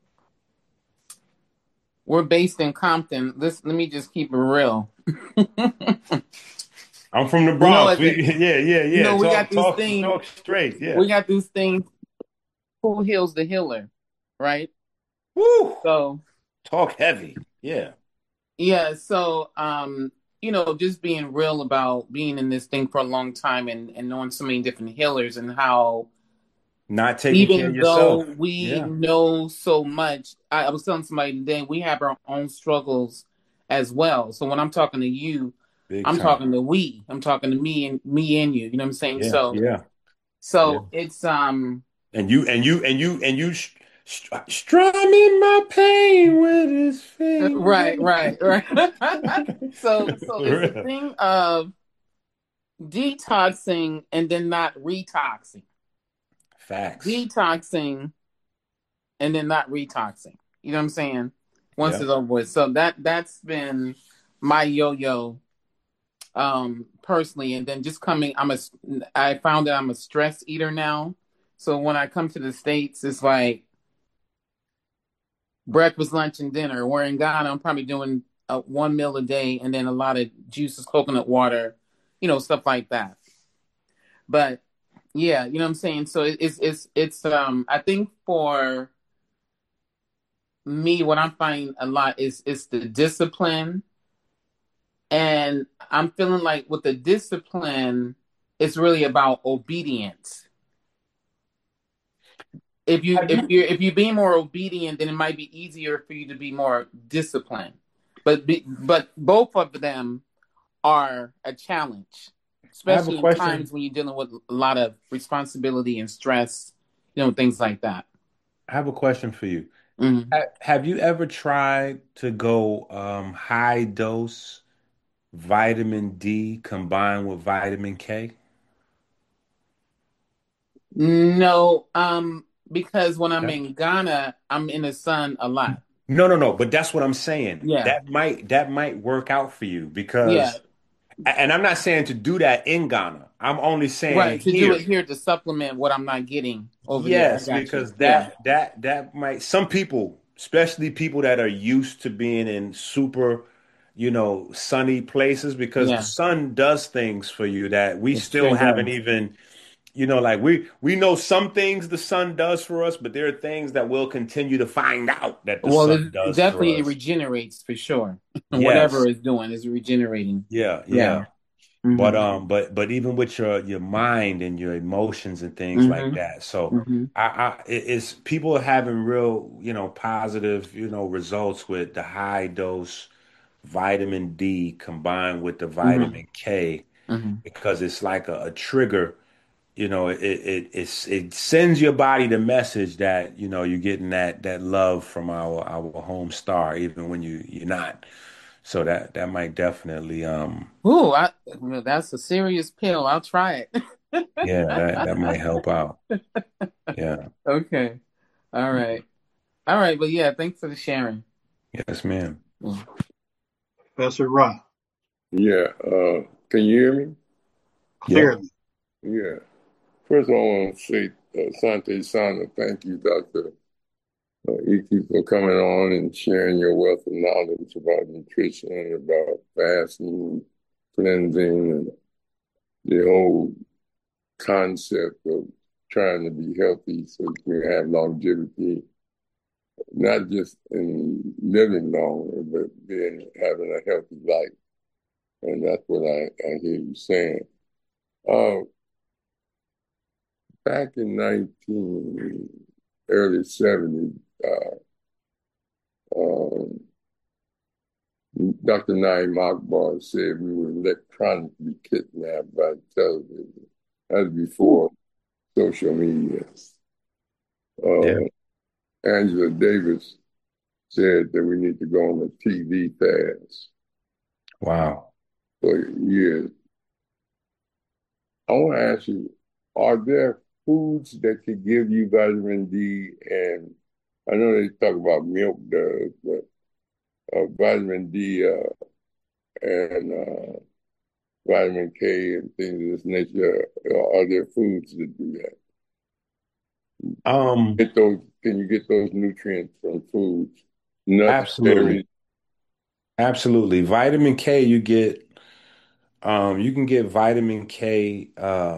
based in Compton, let me just keep it real. I'm from the Bronx. Yeah. We got these things. Talk straight. Yeah. We got these things. Who heals the healer, right? Woo! So talk heavy. Yeah. Yeah. So, just being real about being in this thing for a long time and knowing so many different healers and how not taking care of yourself. Even though we know so much, I was telling somebody today, we have our own struggles as well. So when I'm talking to you, talking to we. I'm talking to me and you. You know what I'm saying? Yeah. So it's And you strumming my pain with his fingers. Right. So it's a thing of detoxing and then not retoxing. Facts. Detoxing and then not retoxing. You know what I'm saying? Once it's over with. So that's been my yo-yo personally. And then just I found that I'm a stress eater now. So when I come to the States, it's like breakfast, lunch, and dinner. Where in Ghana, I'm probably doing one meal a day and then a lot of juices, coconut water, stuff like that. But yeah, you know what I'm saying? So it's I think for me, what I'm finding a lot is the discipline. And I'm feeling like with the discipline, it's really about obedience. If you're being more obedient, then it might be easier for you to be more disciplined. But both of them are a challenge, especially in times when you're dealing with a lot of responsibility and stress, things like that. I have a question for you. Mm-hmm. Have you ever tried to go high dose vitamin D combined with vitamin K? No, because when I'm in Ghana, I'm in the sun a lot. No. But that's what I'm saying. Yeah, That might work out for you yeah, because, and I'm not saying to do that in Ghana. I'm only saying right. To do here. it here to supplement what I'm not getting over there. I Yes, got you. because Yeah, that might some people, especially people that are used to being in super, sunny places, because the yeah. sun does things for you that we It still sure haven't does. even, like we know some things the sun does for us, but there are things that we'll continue to find out that the Well, sun does for definitely it us. regenerates for sure. Whatever Yes. it's doing is regenerating. Yeah, Yeah. yeah. But Mm-hmm. but even with your mind and your emotions and things like Mm-hmm. that. So Mm-hmm. it's people are having real, positive, results with the high dose vitamin D combined with the Mm-hmm. vitamin K Mm-hmm. because it's like a trigger. It sends your body the message that, you're getting that love from our home star, even when you're not. So that might definitely Ooh, well, that's a serious pill. I'll try it. yeah, that might help out. Yeah. Okay. All right. All right. But yeah, thanks for the sharing. Yes, ma'am. Mm. Professor Ra, Yeah, can you hear me? Yep. clearly. Yeah. First, I want to say, Sante Sana, thank you, Dr. Iki, for coming on and sharing your wealth of knowledge about nutrition, about fasting, cleansing, and the whole concept of trying to be healthy so you can have longevity, not just in living longer, but having a healthy life. And that's what I hear you saying. Uh, Back in early 70s, um, Dr. Naim Akbar said we were electronically kidnapped by television. That was before social media. Yeah. Angela Davis said that we need to go on a TV fast Wow. for years. I want to ask you, are there foods that could give you vitamin D? And I know they talk about milk does, but vitamin D and vitamin K and things of this nature. Are there foods that do that? Um, Get those? Can you get those nutrients from foods? Nuts, absolutely. berries. Absolutely. Vitamin K, you can get vitamin K.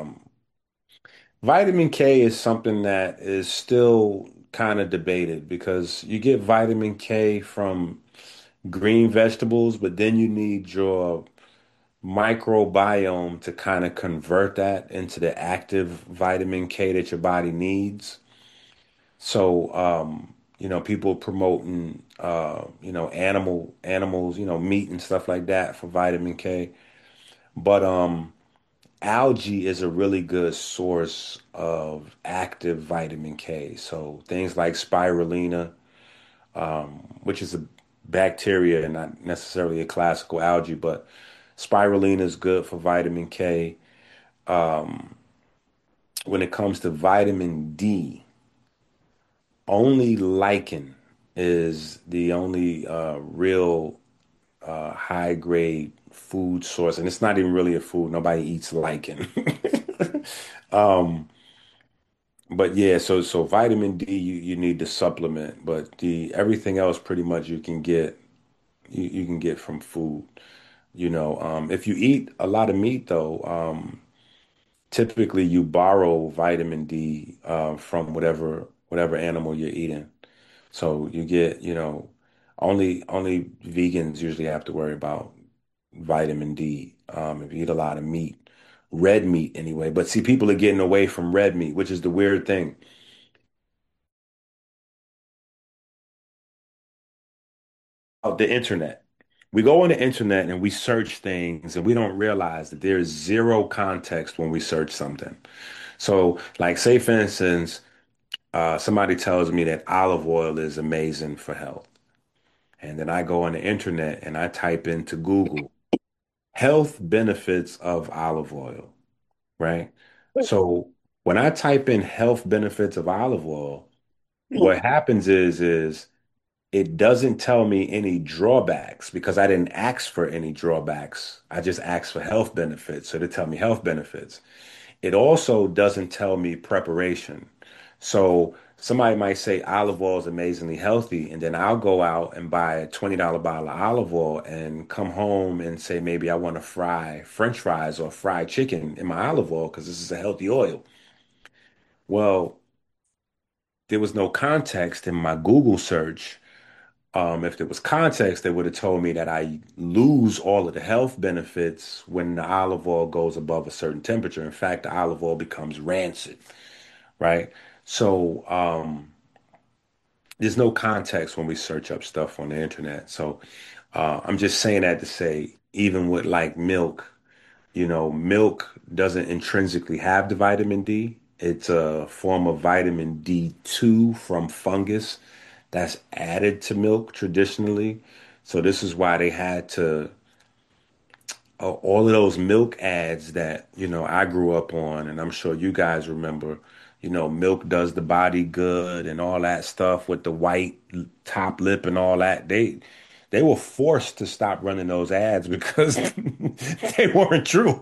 Vitamin K is something that is still kind of debated because you get vitamin K from green vegetables, but then you need your microbiome to kind of convert that into the active vitamin K that your body needs. So, people promoting, animals, meat and stuff like that for vitamin K. But algae is a really good source of active vitamin K. So things like spirulina, which is a bacteria and not necessarily a classical algae, but spirulina is good for vitamin K. Um, when it comes to vitamin D, only lichen is the only real high grade food source, and it's not even really a food. Nobody eats lichen. um, but yeah, so vitamin D you need to supplement, but the everything else pretty much you can get from food. If you eat a lot of meat though, typically you borrow vitamin D from whatever animal you're eating. So you get, only vegans usually have to worry about vitamin D. If you eat a lot of meat, red meat anyway. But see, people are getting away from red meat, which is the weird thing. Of the internet. We go on the internet and we search things and we don't realize that there's zero context when we search something. So, like, say for instance, somebody tells me that olive oil is amazing for health. And then I go on the internet and I type into Google health benefits of olive oil, right? So when I type in health benefits of olive oil, what happens is it doesn't tell me any drawbacks because I didn't ask for any drawbacks. I just asked for health benefits. So they tell me health benefits. It also doesn't tell me preparation. So somebody might say olive oil is amazingly healthy, and then I'll go out and buy a $20 bottle of olive oil and come home and say maybe I want to fry French fries or fried chicken in my olive oil because this is a healthy oil. Well, there was no context in my Google search. If there was context, they would have told me that I lose all of the health benefits when the olive oil goes above a certain temperature. In fact, the olive oil becomes rancid, right? So there's no context when we search up stuff on the internet. So I'm just saying that to say, even with like milk, milk doesn't intrinsically have the vitamin D. It's a form of vitamin D2 from fungus that's added to milk traditionally. So this is why they had to all of those milk ads that, I grew up on, and I'm sure you guys remember, milk does the body good and all that stuff with the white top lip and all that. They were forced to stop running those ads because they weren't true.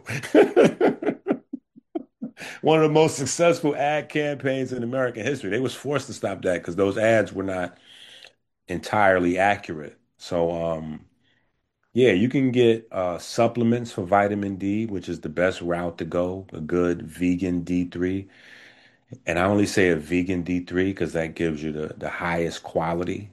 One of the most successful ad campaigns in American history. They was forced to stop that because those ads were not entirely accurate. So, yeah, you can get supplements for vitamin D, which is the best route to go, a good vegan D3. And I only say a vegan D3 because that gives you the highest quality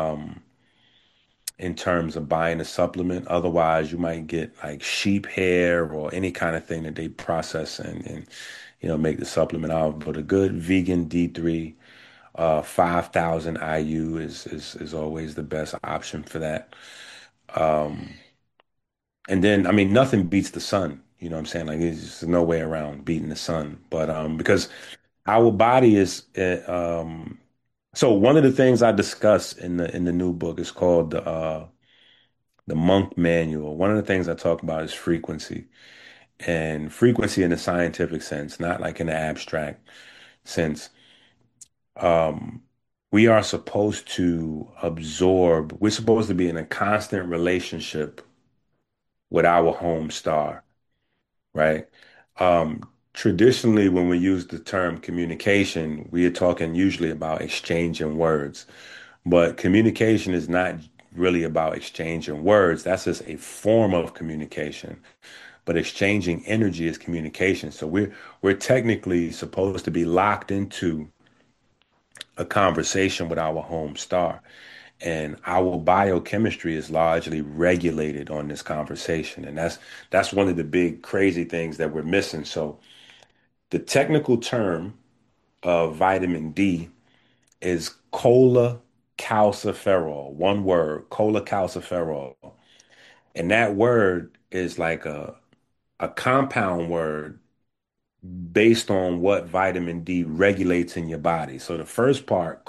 in terms of buying a supplement. Otherwise, you might get like sheep hair or any kind of thing that they process and make the supplement out of. But a good vegan D3, 5,000 IU is always the best option for that. Um, And then, I mean, nothing beats the sun. You know what I'm saying? Like, there's just no way around beating the sun. But because our body is, so one of the things I discuss in the new book is called the Monk Manual. One of the things I talk about is frequency, and frequency in the scientific sense, not like in the abstract sense. Um, we are supposed to absorb. We're supposed to be in a constant relationship with our home star, right? Traditionally, when we use the term communication, we are talking usually about exchanging words. But communication is not really about exchanging words. That's just a form of communication. But exchanging energy is communication. So we're technically supposed to be locked into a conversation with our home star. And our biochemistry is largely regulated on this conversation. And that's one of the big crazy things that we're missing. So the technical term of vitamin D is cholecalciferol, one word, cholecalciferol. And that word is like a compound word based on what vitamin D regulates in your body. So the first part,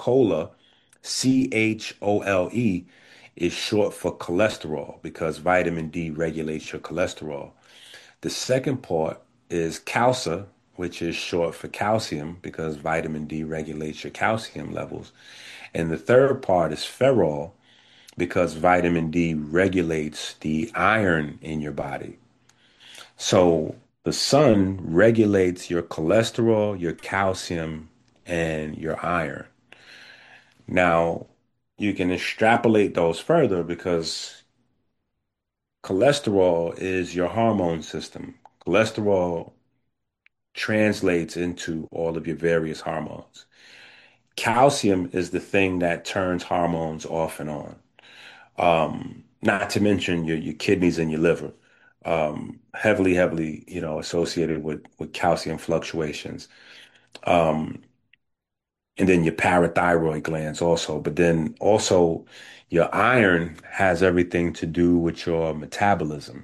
CHOLE, is short for cholesterol because vitamin D regulates your cholesterol. The second part is CALCA, which is short for calcium because vitamin D regulates your calcium levels. And the third part is ferrol because vitamin D regulates the iron in your body. So the sun regulates your cholesterol, your calcium, and your iron. Now, you can extrapolate those further because cholesterol is your hormone system. Cholesterol translates into all of your various hormones. Calcium is the thing that turns hormones off and on. Not to mention your kidneys and your liver. Heavily, associated with calcium fluctuations. Um, and then your parathyroid glands also. But then also your iron has everything to do with your metabolism.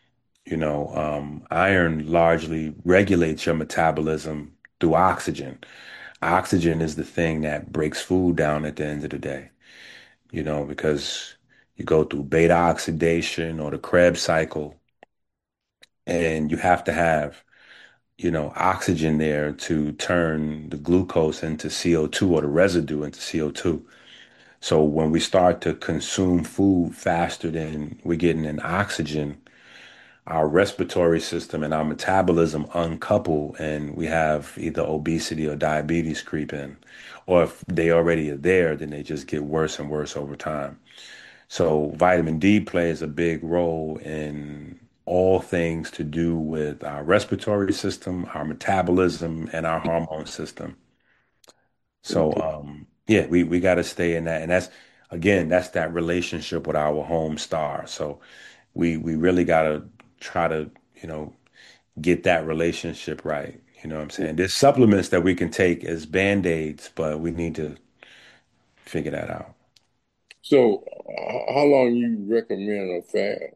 Iron largely regulates your metabolism through oxygen. Oxygen is the thing that breaks food down at the end of the day, because you go through beta oxidation or the Krebs cycle, and you have to have oxygen there to turn the glucose into CO2 or the residue into CO2. So when we start to consume food faster than we're getting in oxygen, our respiratory system and our metabolism uncouple, and we have either obesity or diabetes creep in. Or if they already are there, then they just get worse and worse over time. So vitamin D plays a big role in all things to do with our respiratory system, our metabolism, and our hormone system. So yeah, we got to stay in that. And that's again, that's that relationship with our home star. So we really got to try to, get that relationship right. You know what I'm saying? There's supplements that we can take as band-aids, but we need to figure that out. So, how long you recommend a fast?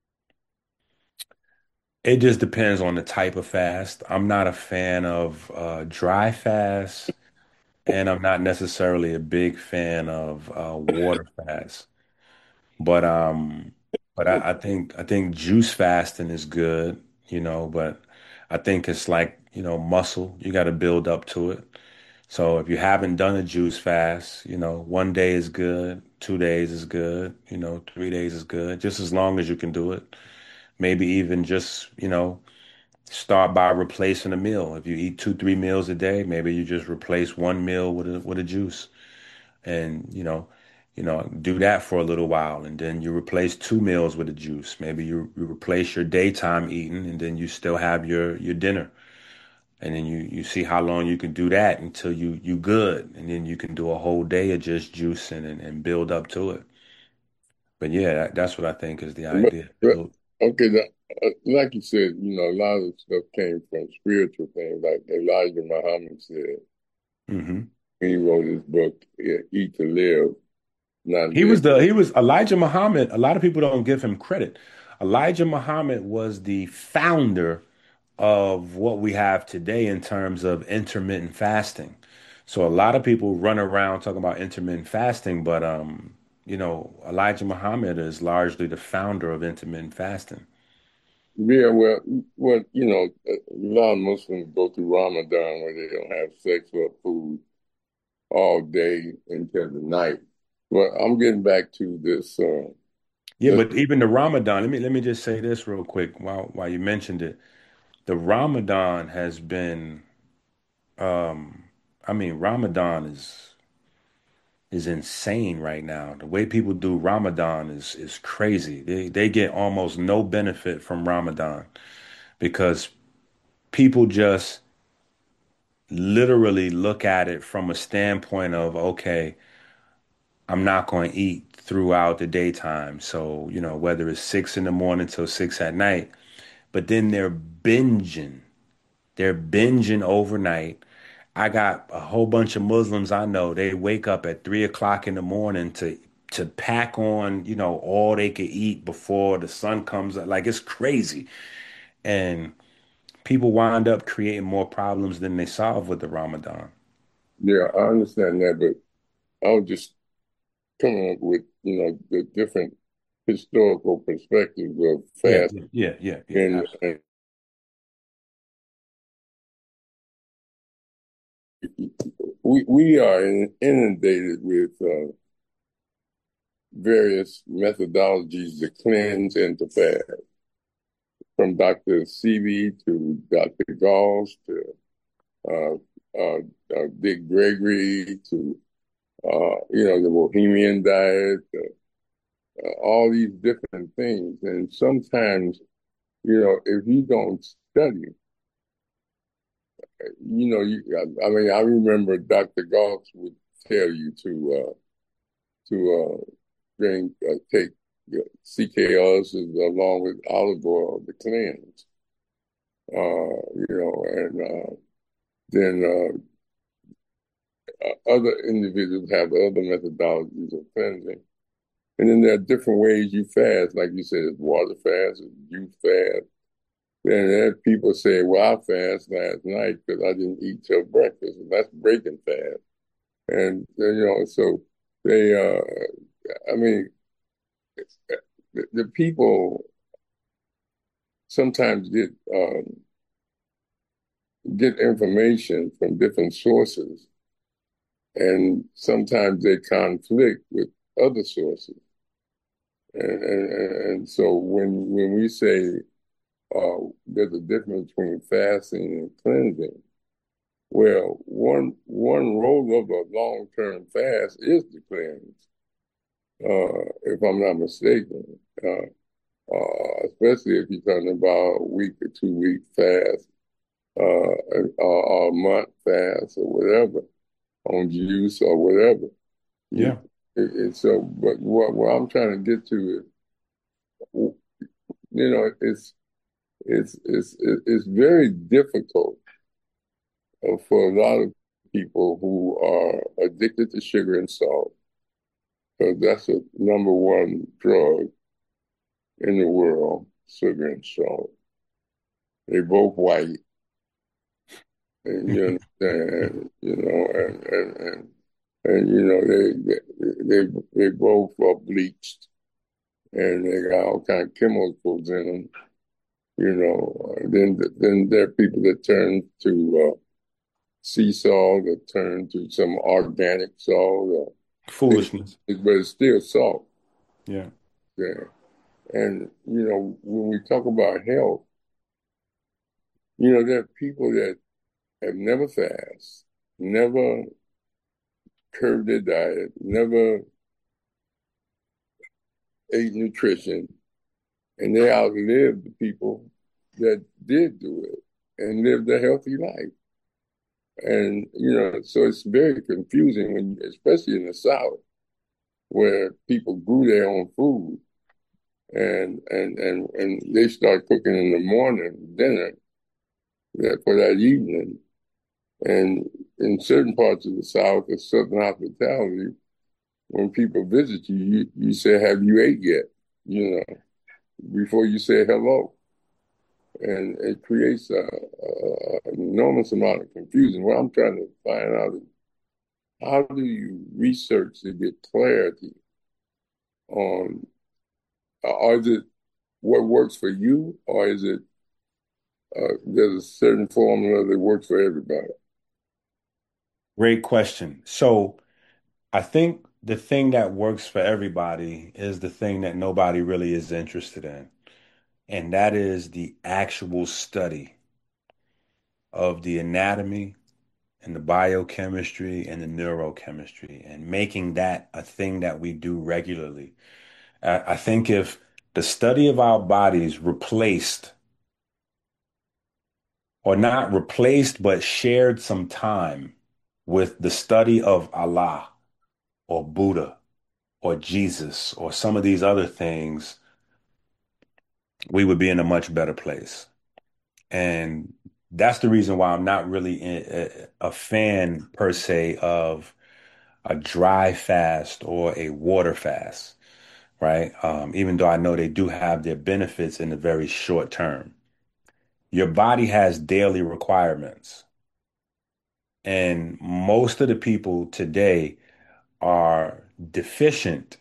It just depends on the type of fast. I'm not a fan of dry fast, and I'm not necessarily a big fan of water fast. But I think juice fasting is good, but I think it's like, muscle. You got to build up to it. So if you haven't done a juice fast, 1 day is good, 2 days is good, 3 days is good, just as long as you can do it. Maybe even just, start by replacing a meal. If you eat 2, 3 meals a day, maybe you just replace one meal with a juice, and do that for a little while, and then you replace 2 meals with a juice. Maybe you replace your daytime eating, and then you still have your dinner, and then you see how long you can do that until you good, and then you can do a whole day of just juicing and build up to it. But yeah, that's what I think is the But, idea. but okay, like you said, a lot of stuff came from spiritual things, like Elijah Muhammad said. Hmm. He wrote his book, Eat to Live, Not He was Live. the he was Elijah Muhammad. A lot of people don't give him credit. Elijah Muhammad was the founder of what we have today in terms of intermittent fasting. So a lot of people run around talking about intermittent fasting, but Elijah Muhammad is largely the founder of intermittent fasting. Yeah, well, a lot of Muslims go through Ramadan where they don't have sex or food all day until the night. Well, I'm getting back to this. Yeah, The, but even the Ramadan, let me just say this real quick while you mentioned it. The Ramadan has been I mean, Ramadan is insane right now. The way people do Ramadan is crazy. They get almost no benefit from Ramadan because people just literally look at it from a standpoint of, okay, I'm not going to eat throughout the daytime. So, whether it's 6 in the morning till 6 at night, but then they're binging overnight. I got a whole bunch of Muslims I know. They wake up at 3 o'clock in the morning to pack on, all they could eat before the sun comes up. Like it's crazy. And people wind up creating more problems than they solve with the Ramadan. yeah, I understand that, but I was just coming up with, the different historical perspectives of Yeah, fast, yeah, yeah, yeah. and we are inundated with various methodologies to cleanse and to fast, from Dr. Sebi to Dr. Gauss to uh, uh, Dick Gregory to the Bohemian diet, all these different things. And sometimes, if you don't study, I mean, I remember Dr. Gauss would tell you to take CKRs along with olive oil to cleanse, and then other individuals have other methodologies of cleansing. And then there are different ways you fast. Like you said, it's water fast, it's juice fast. Then there are people say, well, I fast last night because I didn't eat till breakfast. And that's breaking fast. And, so they, I mean, the people sometimes get get information from different sources, and sometimes they conflict with other sources. And so when we say there's a difference between fasting and cleansing, well, one role of a long-term fast is to cleanse, if I'm not mistaken. Especially if you're talking about a week or 2 week fast, or a month fast or whatever, on juice or whatever. Yeah. So, but what I'm trying to get to is, it's very difficult for a lot of people who are addicted to sugar and salt, because that's the number one drug in the world, sugar and salt. They both white, and you understand, they both are bleached, and they got all kind of chemicals in them. Then there are people that turn to sea salt, that turn to some organic salt. Foolishness. But it's still salt. Yeah. Yeah. And, when we talk about health, there are people that have never fasted, never curbed their diet, never ate nutrition, and they outlived the people that did do it and lived a healthy life. And, so it's very confusing, especially in the South, where people grew their own food, and they start cooking in the morning dinner for that evening. And in certain parts of the South, or Southern hospitality, when people visit you, you say, "Have you ate yet?" Before you say hello. And it creates an enormous amount of confusion. What I'm trying to find out is, how do you research to get clarity on, or is it what works for you, or is it there's a certain formula that works for everybody? Great question. So I think the thing that works for everybody is the thing that nobody really is interested in, and that is the actual study of the anatomy and the biochemistry and the neurochemistry, and making that a thing that we do regularly. I think if the study of our bodies replaced, or not replaced, but shared some time with the study of Allah or Buddha or Jesus or some of these other things, we would be in a much better place. And that's the reason why I'm not really a fan per se of a dry fast or a water fast, right? Even though I know they do have their benefits in the very short term. Your body has daily requirements. And most of the people today are deficient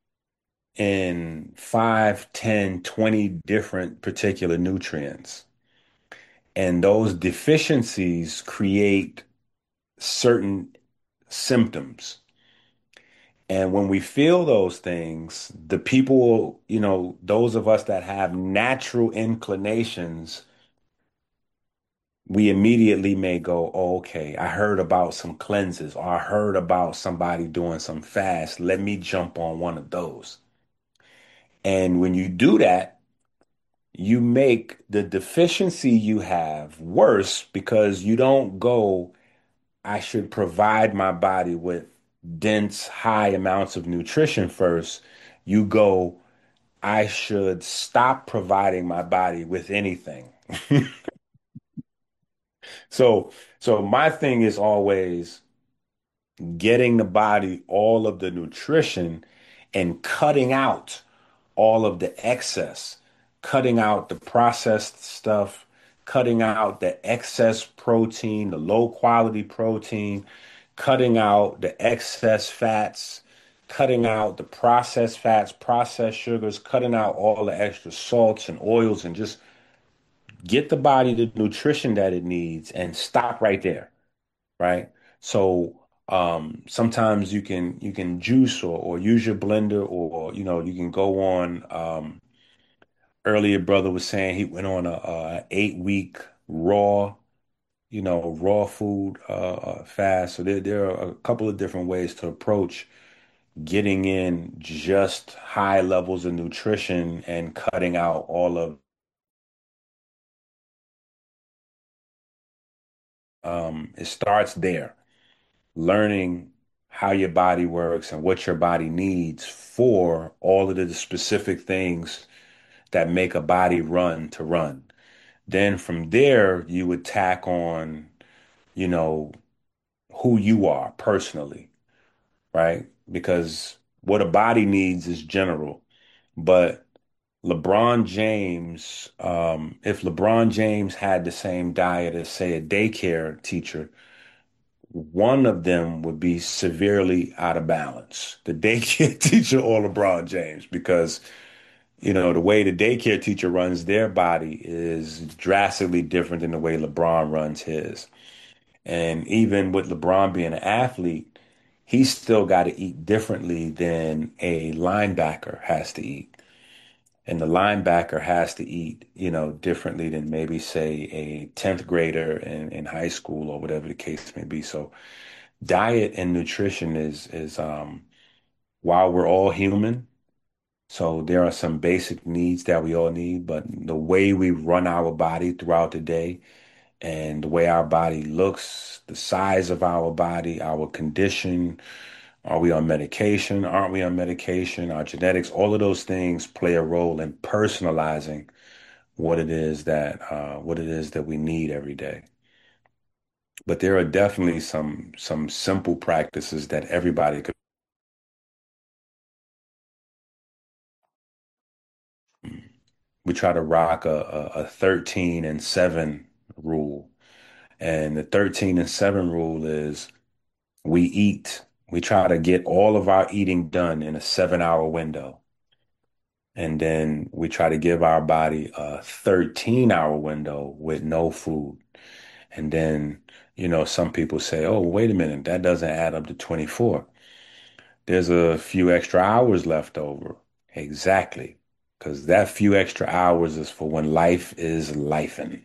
in 5, 10, 20 different particular nutrients. And those deficiencies create certain symptoms. And when we feel those things, the people, those of us that have natural inclinations, we immediately may go, oh, okay, I heard about some cleanses, or I heard about somebody doing some fast. Let me jump on one of those. And when you do that, you make the deficiency you have worse, because you don't go, I should provide my body with dense, high amounts of nutrition first. You go, I should stop providing my body with anything. So my thing is always getting the body all of the nutrition and cutting out all of the excess, cutting out the processed stuff, cutting out the excess protein, the low quality protein, cutting out the excess fats, cutting out the processed fats, processed sugars, cutting out all the extra salts and oils, and just get the body the nutrition that it needs and stop right there, right? So sometimes you can juice or use your blender, or you can go on. Earlier, brother was saying he went on a 8 week raw, raw food fast. So there are a couple of different ways to approach getting in just high levels of nutrition and cutting out all of. It starts there, learning how your body works and what your body needs for all of the specific things that make a body run to run. Then from there, you would tack on, you know, who you are personally, right? Because what a body needs is general. But LeBron James, if LeBron James had the same diet as, say, a daycare teacher, one of them would be severely out of balance, the daycare teacher or LeBron James, because the way the daycare teacher runs their body is drastically different than the way LeBron runs his. And even with LeBron being an athlete, he's still got to eat differently than a linebacker has to eat. And the linebacker has to eat, differently than maybe, say, a 10th grader in high school or whatever the case may be. So diet and nutrition is while we're all human, so there are some basic needs that we all need, but the way we run our body throughout the day and the way our body looks, the size of our body, our condition, are we on medication? Aren't we on medication? Our genetics, all of those things play a role in personalizing what it is that we need every day. But there are definitely some simple practices that everybody could. We try to rock a 13 and 7 rule. And the 13 and 7 rule is we try to get all of our eating done in a 7 hour window. And then we try to give our body a 13-hour window with no food. And then, some people say, oh, wait a minute, that doesn't add up to 24. There's a few extra hours left over. Exactly. Because that few extra hours is for when life is lifing.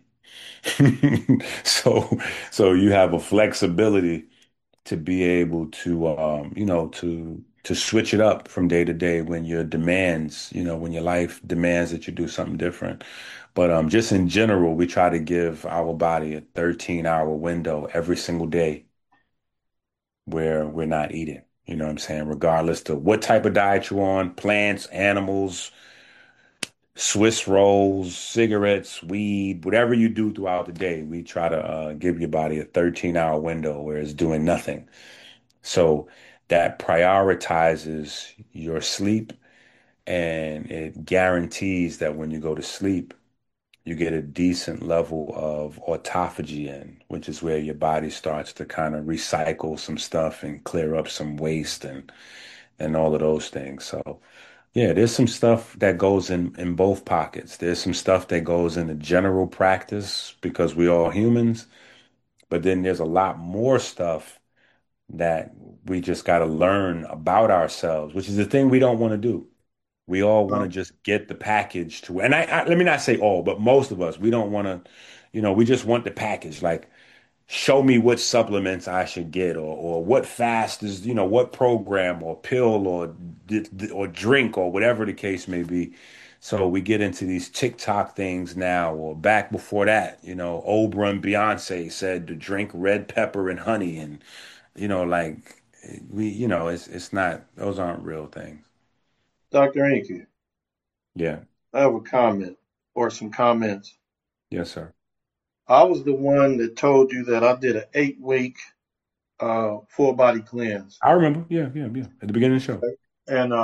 So, so you have a flexibility to be able to, to switch it up from day to day when your demands, when your life demands that you do something different. But just in general, we try to give our body a 13-hour window every single day where we're not eating. You know what I'm saying? Regardless to what type of diet you're on, plants, animals, Swiss rolls, cigarettes, weed, whatever you do throughout the day, we try to give your body a 13-hour window where it's doing nothing. So that prioritizes your sleep, and it guarantees that when you go to sleep, you get a decent level of autophagy in, which is where your body starts to kind of recycle some stuff and clear up some waste and all of those things. So yeah, there's some stuff that goes in both pockets. There's some stuff that goes in the general practice because we all humans, but then there's a lot more stuff that we just got to learn about ourselves, which is the thing we don't want to do. We all want to Well, just get the package and I let me not say all, but most of us, we don't want to, we just want the package. Like, show me what supplements I should get, or what fast is, what program or pill or drink or whatever the case may be. So we get into these TikTok things now, or back before that, Oprah and Beyonce said to drink red pepper and honey, and like it's not, those aren't real things. Dr. Inky, Yeah. I have a comment or some comments. Yes, sir. I was the one that told you that I did an 8 week full body cleanse. I remember. Yeah, yeah, yeah. At the beginning of the show. And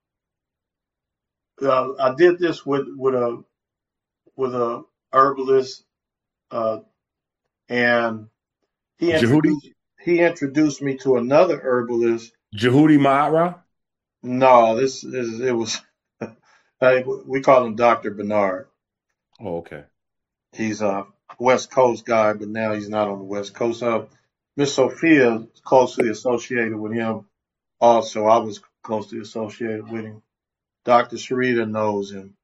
I did this with a herbalist, and he Jehudi? introduced me to another herbalist. Jehudi Ma'ara? No, it was we call him Dr. Bernard. Oh, okay. He's a West Coast guy, but now he's not on the West Coast. Miss Sophia is closely associated with him. Also, I was closely associated with him. Dr. Sharita knows him.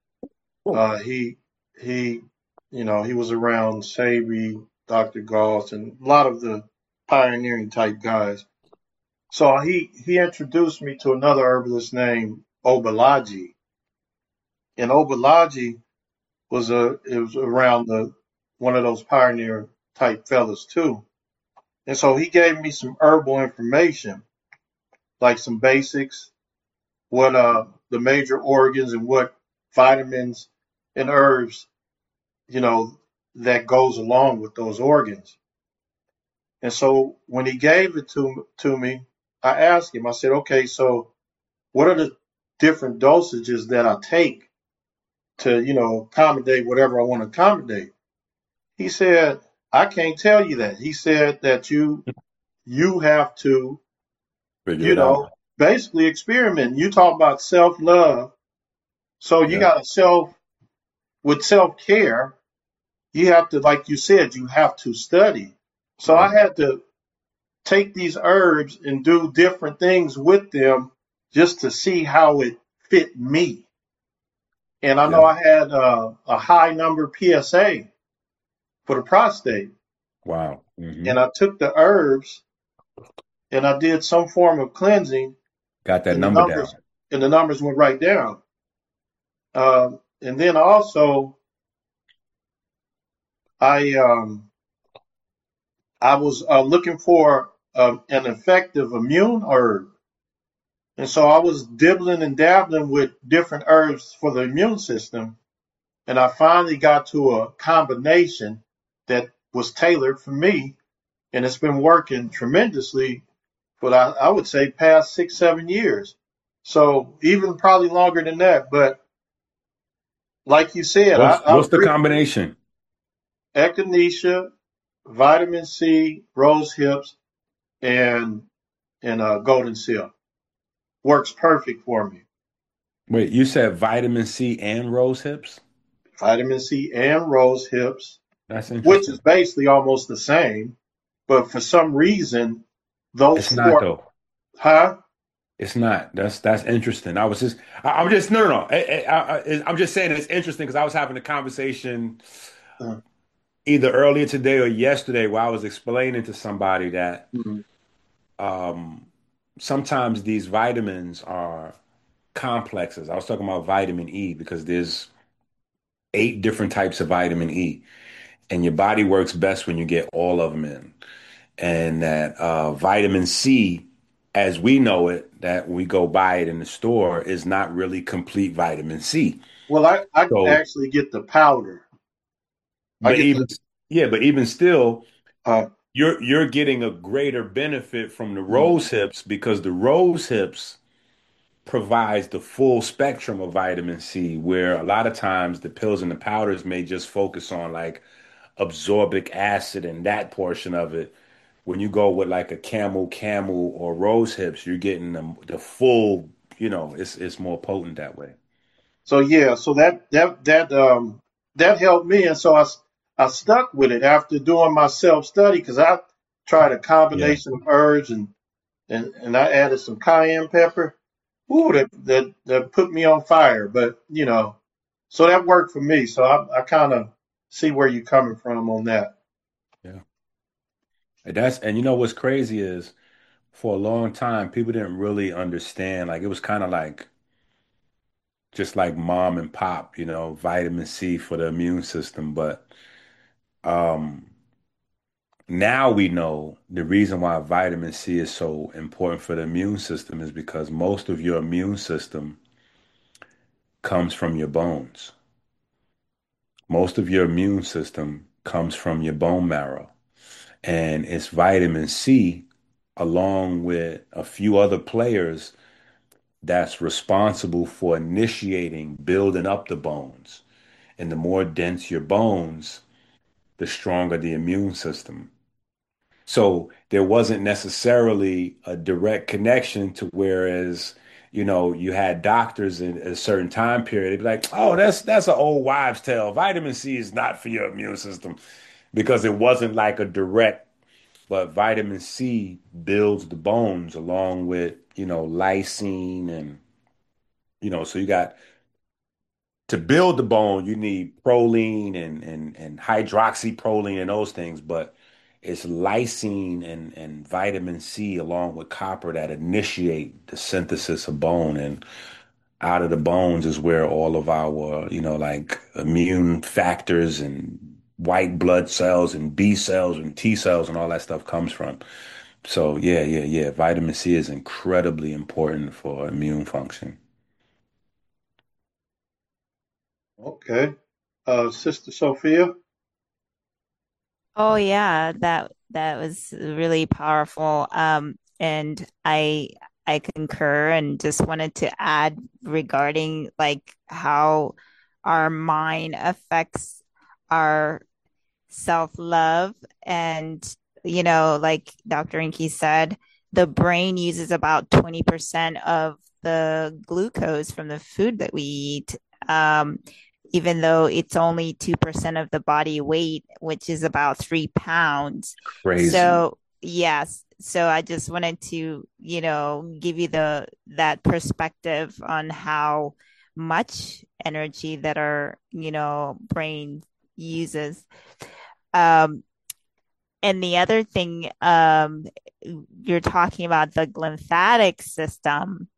He was around Sabri, Dr. Goss, and a lot of the pioneering type guys. So he introduced me to another herbalist named Obalaji. And Obalaji was around one of those pioneer type fellas too. And so he gave me some herbal information, like some basics, what the major organs and what vitamins and herbs, that goes along with those organs. And so when he gave it to me, I asked him, I said, okay, so what are the different dosages that I take to, accommodate whatever I want to accommodate? He said, I can't tell you that. He said that you have to, basically experiment. You talk about self-love. So you got with self-care, you have to, like you said, you have to study. So I had to take these herbs and do different things with them just to see how it fit me. And I know I had a high number PSA for the prostate. Wow. Mm-hmm. And I took the herbs and I did some form of cleansing. Got that number down. And the numbers went right down. And then also, I was looking for an effective immune herb. And so I was dibbling and dabbling with different herbs for the immune system. And I finally got to a combination that was tailored for me. And it's been working tremendously for, I would say, past 6-7 years. So even probably longer than that. But like you said, what's the combination? Echinacea, vitamin C, rose hips, and golden seal. Works perfect for me. Wait, you said vitamin C and rose hips? Vitamin C and rose hips. That's interesting. Which is basically almost the same, but for some reason, those it's not though. Huh? It's not. That's interesting. I'm just saying it's interesting because I was having a conversation either earlier today or yesterday where I was explaining to somebody that sometimes these vitamins are complexes. I was talking about vitamin E because there's 8 different types of vitamin E, and your body works best when you get all of them in. And that vitamin C, as we know it, that we go buy it in the store, is not really complete vitamin C. Well, I can actually get the powder. But even still, you're getting a greater benefit from the rose hips because the rose hips provides the full spectrum of vitamin C, where a lot of times the pills and the powders may just focus on like absorbic acid and that portion of it. When you go with like a camel or rose hips, you're getting the full, it's more potent that way. So so that helped me. And so I stuck with it after doing my self-study because I tried a combination of herbs and I added some cayenne pepper. Ooh, that put me on fire. But, so that worked for me. So I kind of see where you're coming from on that. Yeah. And what's crazy is for a long time, people didn't really understand. Like it was kind of like just like mom and pop, vitamin C for the immune system. But now we know the reason why vitamin C is so important for the immune system is because most of your immune system comes from your bones. Most of your immune system comes from your bone marrow. And it's vitamin C, along with a few other players, that's responsible for initiating building up the bones. And the more dense your bones, the stronger the immune system. So there wasn't necessarily a direct connection to whereas you had doctors in a certain time period. They'd be like, "Oh, that's an old wives' tale. Vitamin C is not for your immune system," because it wasn't like a direct. But vitamin C builds the bones along with, lysine and, so you got to build the bone, you need proline and hydroxyproline and those things, but it's lysine and vitamin C along with copper that initiate the synthesis of bone. And out of the bones is where all of our, like immune factors and white blood cells and B cells and T cells and all that stuff comes from. So yeah, yeah, yeah. Vitamin C is incredibly important for immune function. Okay. Sister Sophia? Oh yeah, that was really powerful. And I concur and just wanted to add regarding like how our mind affects our self-love and like Dr. Inky said, the brain uses about 20% of the glucose from the food that we eat. Even though it's only 2% of the body weight, which is about 3 pounds. Crazy. So, yes. So I just wanted to, give you that perspective on how much energy that our, brain uses. Um, and the other thing, you're talking about the lymphatic system,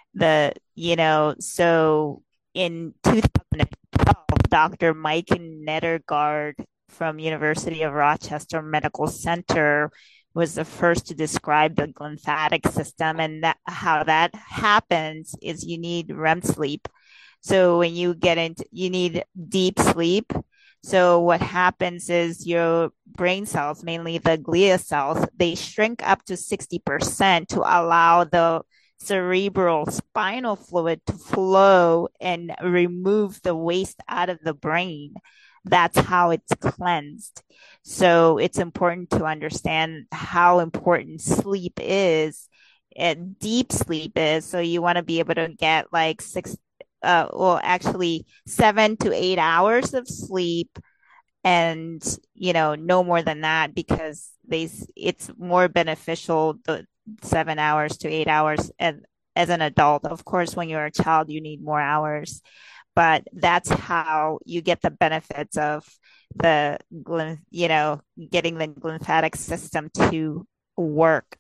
so in 2012, Dr. Mike Nedergaard from University of Rochester Medical Center was the first to describe the lymphatic system, and that how that happens is you need REM sleep. So when you need deep sleep. So what happens is your brain cells, mainly the glia cells, they shrink up to 60% to allow the cerebral spinal fluid to flow and remove the waste out of the brain. That's how it's cleansed. So it's important to understand how important sleep is and deep sleep is. So you want to be able to get like actually 7 to 8 hours of sleep and no more than that because it's more beneficial the 7 hours to 8 hours as an adult. Of course, when you're a child, you need more hours, but that's how you get the benefits of the getting the lymphatic system to work,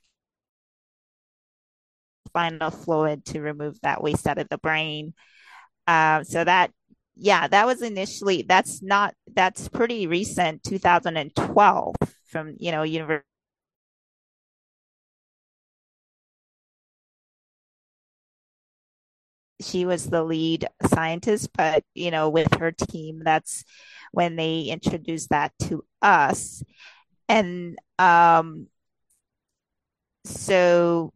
spinal fluid to remove that waste out of the brain. So that, yeah, that was initially, that's pretty recent, 2012 from, University. She was the lead scientist, but, with her team, that's when they introduced that to us. And so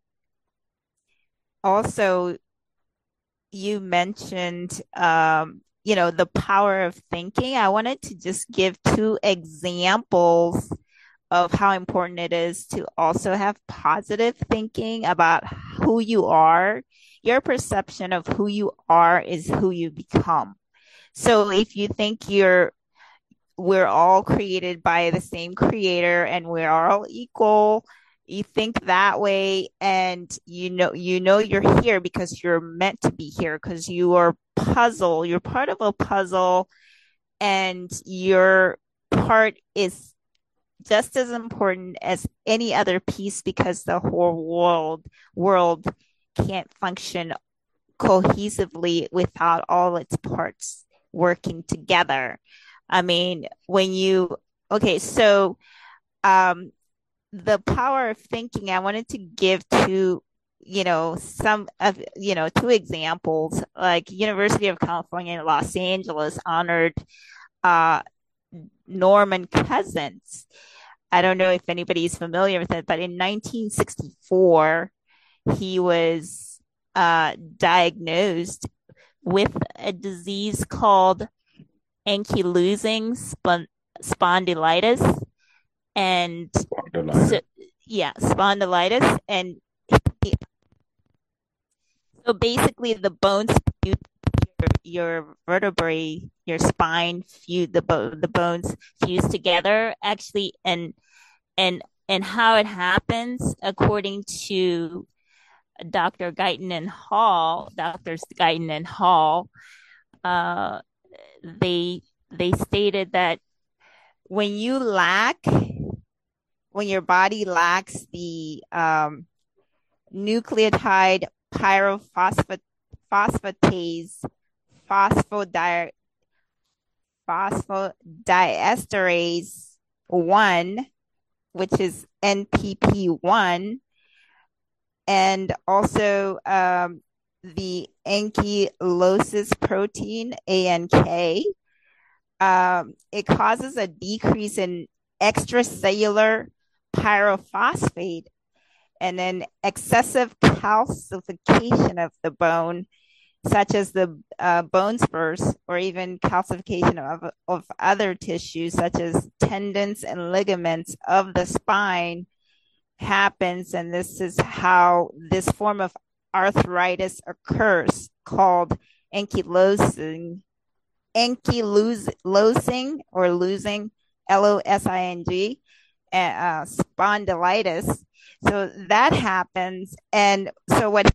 also you mentioned, the power of thinking. I wanted to just give two examples of how important it is to also have positive thinking about who you are. Your perception of who you are is who you become. So if you think we're all created by the same creator and we're all equal, you think that way and you're here because you're meant to be here because you're part of a puzzle and your part is just as important as any other piece because the whole world can't function cohesively without all its parts working together. I mean, the power of thinking, I wanted to give two examples, like University of California in Los Angeles honored uh, Norman Cousins. I don't know if anybody's familiar with it, but in 1964, he was diagnosed with a disease called ankylosing spondylitis. And spondylitis. And So basically, the bones fuse your vertebrae, your spine, the bones fuse together actually, and how it happens according to doctors Guyton and Hall, uh, they stated that when your body lacks the nucleotide pyrophosphatase phosphodiesterase 1, which is NPP1, and also the ankylosing protein, ANK. It causes a decrease in extracellular pyrophosphate and then excessive calcification of the bone, such as the bone spurs, or even calcification of other tissues, such as tendons and ligaments of the spine happens. And this is how this form of arthritis occurs, called ankylosing or losing, LOSING, spondylitis. So that happens. And so what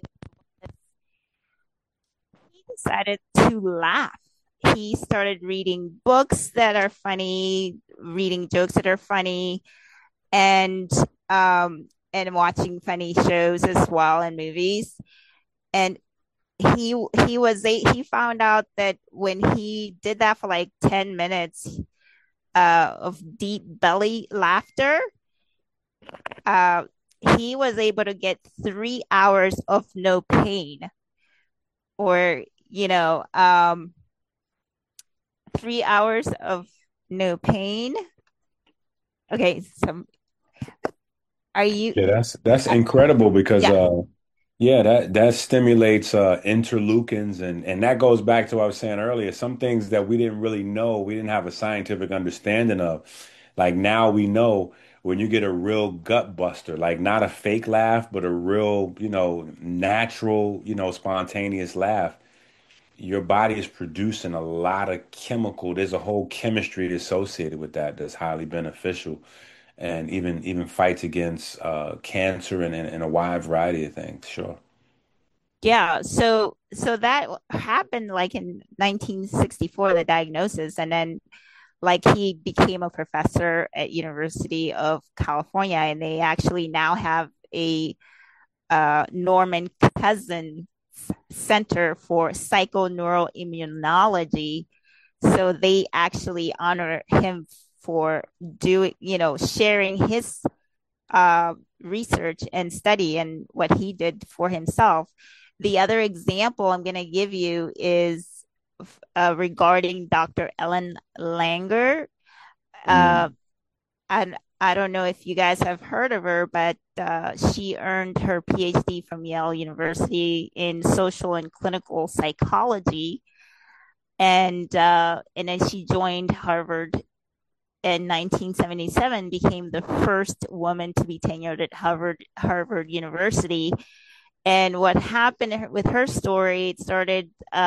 he decided to laugh. He started reading books that are funny, reading jokes that are funny, and watching funny shows as well, and movies. And he found out that when he did that for like 10 minutes of deep belly laughter, he was able to get 3 hours of no pain, or 3 hours of no pain. Okay, so are you? Yeah, that's incredible because that stimulates interleukins, and that goes back to what I was saying earlier. Some things that we didn't really know, we didn't have a scientific understanding of. Like now we know when you get a real gut buster, like not a fake laugh, but a real, natural, spontaneous laugh, your body is producing a lot of chemical. There's a whole chemistry associated with that that's highly beneficial, and even fights against cancer and a wide variety of things. Sure. Yeah, so that happened like in 1964, the diagnosis, and then like he became a professor at University of California, and they actually now have a Norman Cousins Center for Psychoneuroimmunology. So they actually honor him for sharing his research and study and what he did for himself. The other example I'm going to give you is regarding Dr. Ellen Langer. And I don't know if you guys have heard of her, but she earned her PhD from Yale University in social and clinical psychology. And then she joined Harvard in 1977, became the first woman to be tenured at Harvard University. And what happened with her story, it started,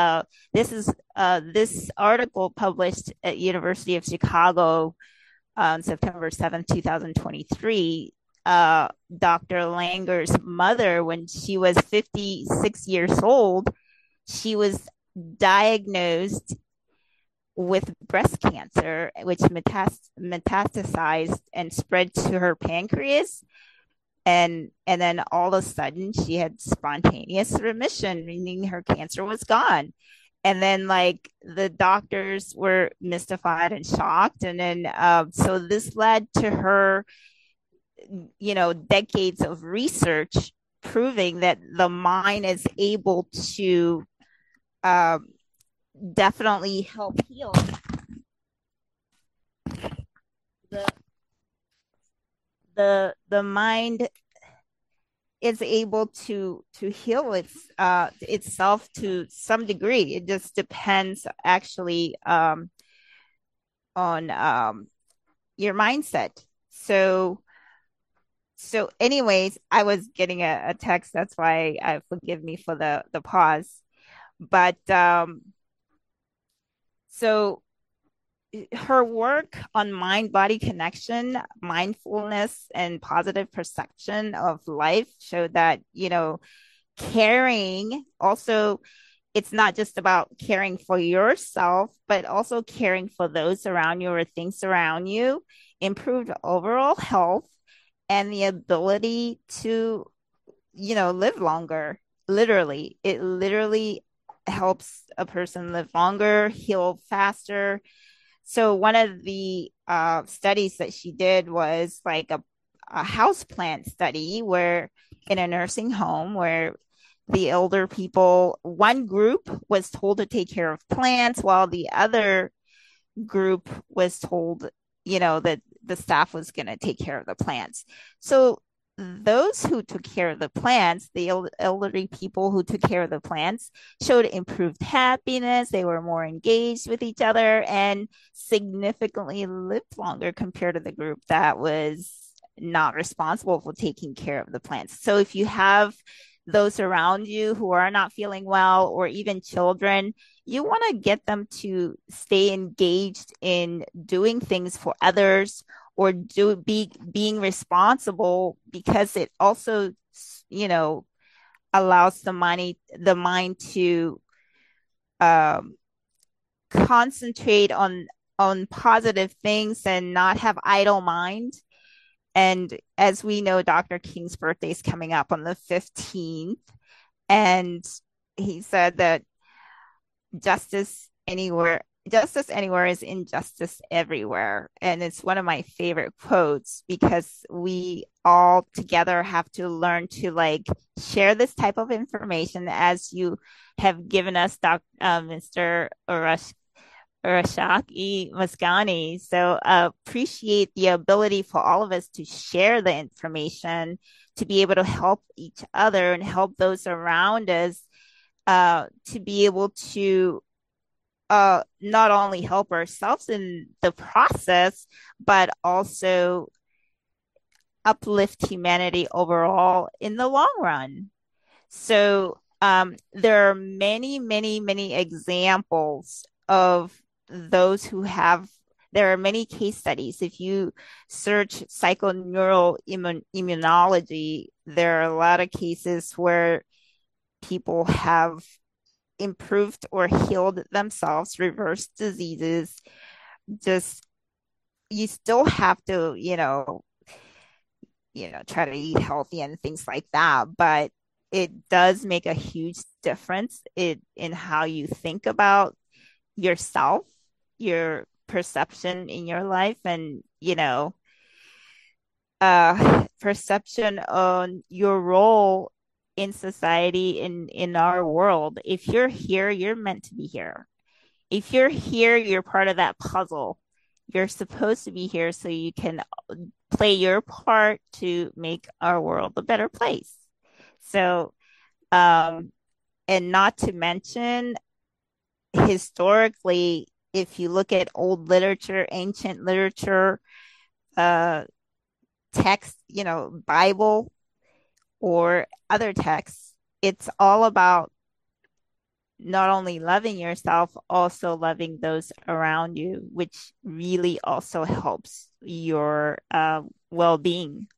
this article published at University of Chicago on September 7th, 2023. Dr. Langer's mother, when she was 56 years old, she was diagnosed with breast cancer, which metastasized and spread to her pancreas. And then all of a sudden she had spontaneous remission, meaning her cancer was gone. And then like the doctors were mystified and shocked. And then so this led to her, decades of research proving that the mind is able to definitely help heal the mind is able to heal itself to some degree. It just depends actually on your mindset. So So, anyways, I was getting a text. That's why forgive me for the pause. But so her work on mind body connection, mindfulness, and positive perception of life showed that, caring also, it's not just about caring for yourself, but also caring for those around you or things around you, improved overall health and the ability to, live longer. Literally, it literally helps a person live longer, heal faster. So one of the studies that she did was like a house plant study where in a nursing home where the elder people, one group was told to take care of plants while the other group was told, that the staff was going to take care of the plants. So those who took care of the plants, the elderly people who took care of the plants, showed improved happiness. They were more engaged with each other and significantly lived longer compared to the group that was not responsible for taking care of the plants. So if you have those around you who are not feeling well, or even children, you want to get them to stay engaged in doing things for others or being responsible, because it also, you know, allows the mind to um, concentrate on positive things and not have idle mind. And as we know, Dr. King's birthday is coming up on the 15th. And he said that justice anywhere is injustice everywhere. And it's one of my favorite quotes, because we all together have to learn to like share this type of information as you have given us, Mr. Urashaki Masgani. So appreciate the ability for all of us to share the information, to be able to help each other and help those around us, to be able to not only help ourselves in the process, but also uplift humanity overall in the long run. So there are many, many, many examples of those who have. There are many case studies. If you search psychoneural immunology, there are a lot of cases where people have improved or healed themselves, reversed diseases. Just you still have to, try to eat healthy and things like that, but it does make a huge difference in how you think about yourself, your perception in your life, and perception on your role in society, in our world. If you're here, you're meant to be here. If you're here, you're part of that puzzle. You're supposed to be here so you can play your part to make our world a better place. So, and not to mention, historically, if you look at old literature, ancient literature, text, Bible or other texts, it's all about not only loving yourself, also loving those around you, which really also helps your well-being.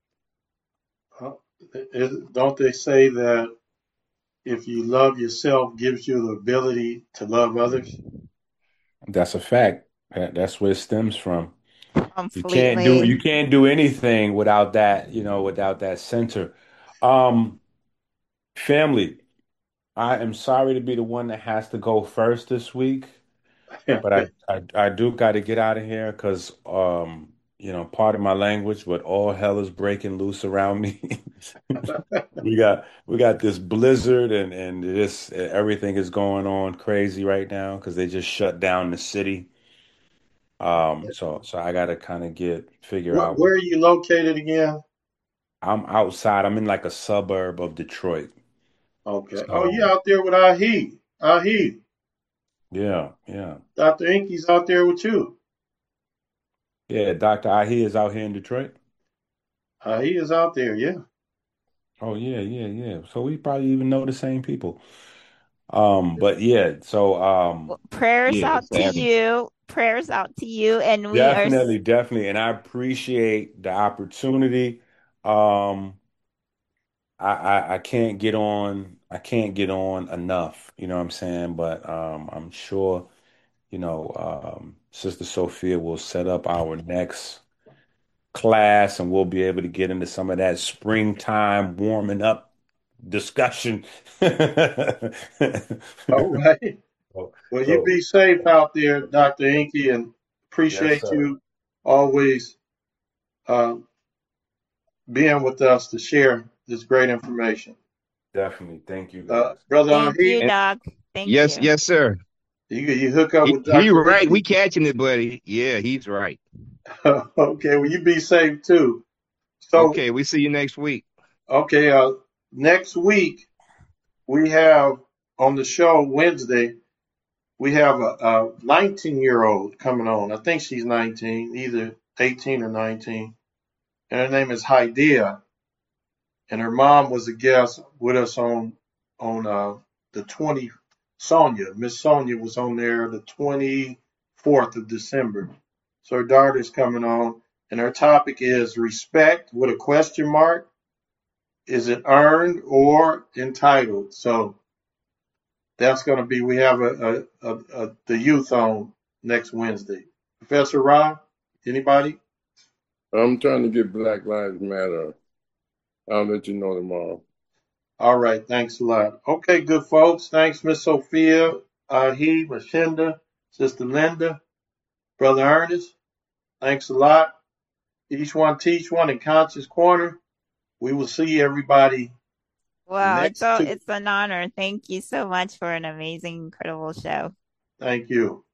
Don't they say that if you love yourself, gives you the ability to love others? That's a fact. That's where it stems from. Completely. You can't do anything without that, without that center. Um, Family, I am sorry to be the one that has to go first this week, but I do got to get out of here because pardon my language, but all hell is breaking loose around me. We got this blizzard and this everything is going on crazy right now because they just shut down the city. So I got to kind of figure out. Where are you located again? I'm outside. I'm in like a suburb of Detroit. Okay. Oh, So you out there with Ahi. Ahi. yeah, yeah. Dr. Inky's out there with you. Yeah, Dr. Ahi is out here in Detroit. He is out there, yeah. Oh yeah. So we probably even know the same people. But yeah, so Well, prayers Yeah, out it's to Adam. you. Prayers out to you. And we are, definitely, and I appreciate the opportunity. Um, I can't get on, enough, you know what I'm saying? But I'm sure, Sister Sophia will set up our next class and we'll be able to get into some of that springtime warming up discussion. All right. So, Well, you so be safe out there, Dr. Inky, and yes, appreciate sir. you always uh, being with us to share this great information. Definitely. Thank you guys. Brother thank you, Ahid, And Doc. Thank yes, you. yes, sir. you hook up with He Dr. right. We Inky? catching it, buddy. Yeah, he's right. Okay, well, you be safe too. So, Okay, we see you next week. okay, next week we have on the show Wednesday, we have a 19-year-old coming on. I think she's 19, either 18 or 19. And her name is Hydea. And her mom was a guest with us on the 20. Sonia, Miss Sonia was on there the 24th of December. So her daughter's coming on, and her topic is respect with a question mark. Is it earned or entitled? So that's going to be. We have the youth on next Wednesday. Professor Rob, anybody? I'm trying to get Black Lives Matter. I'll let you know tomorrow. All right, thanks a lot. Okay, good folks. Thanks, Miss Sophia, Ahid, Mashinda, Sister Linda, Brother Ernest. Thanks a lot. Each one teach one in Conscious Corner. We will see everybody Wow, next. it's an honor. Thank you so much for an amazing, incredible show. Thank you.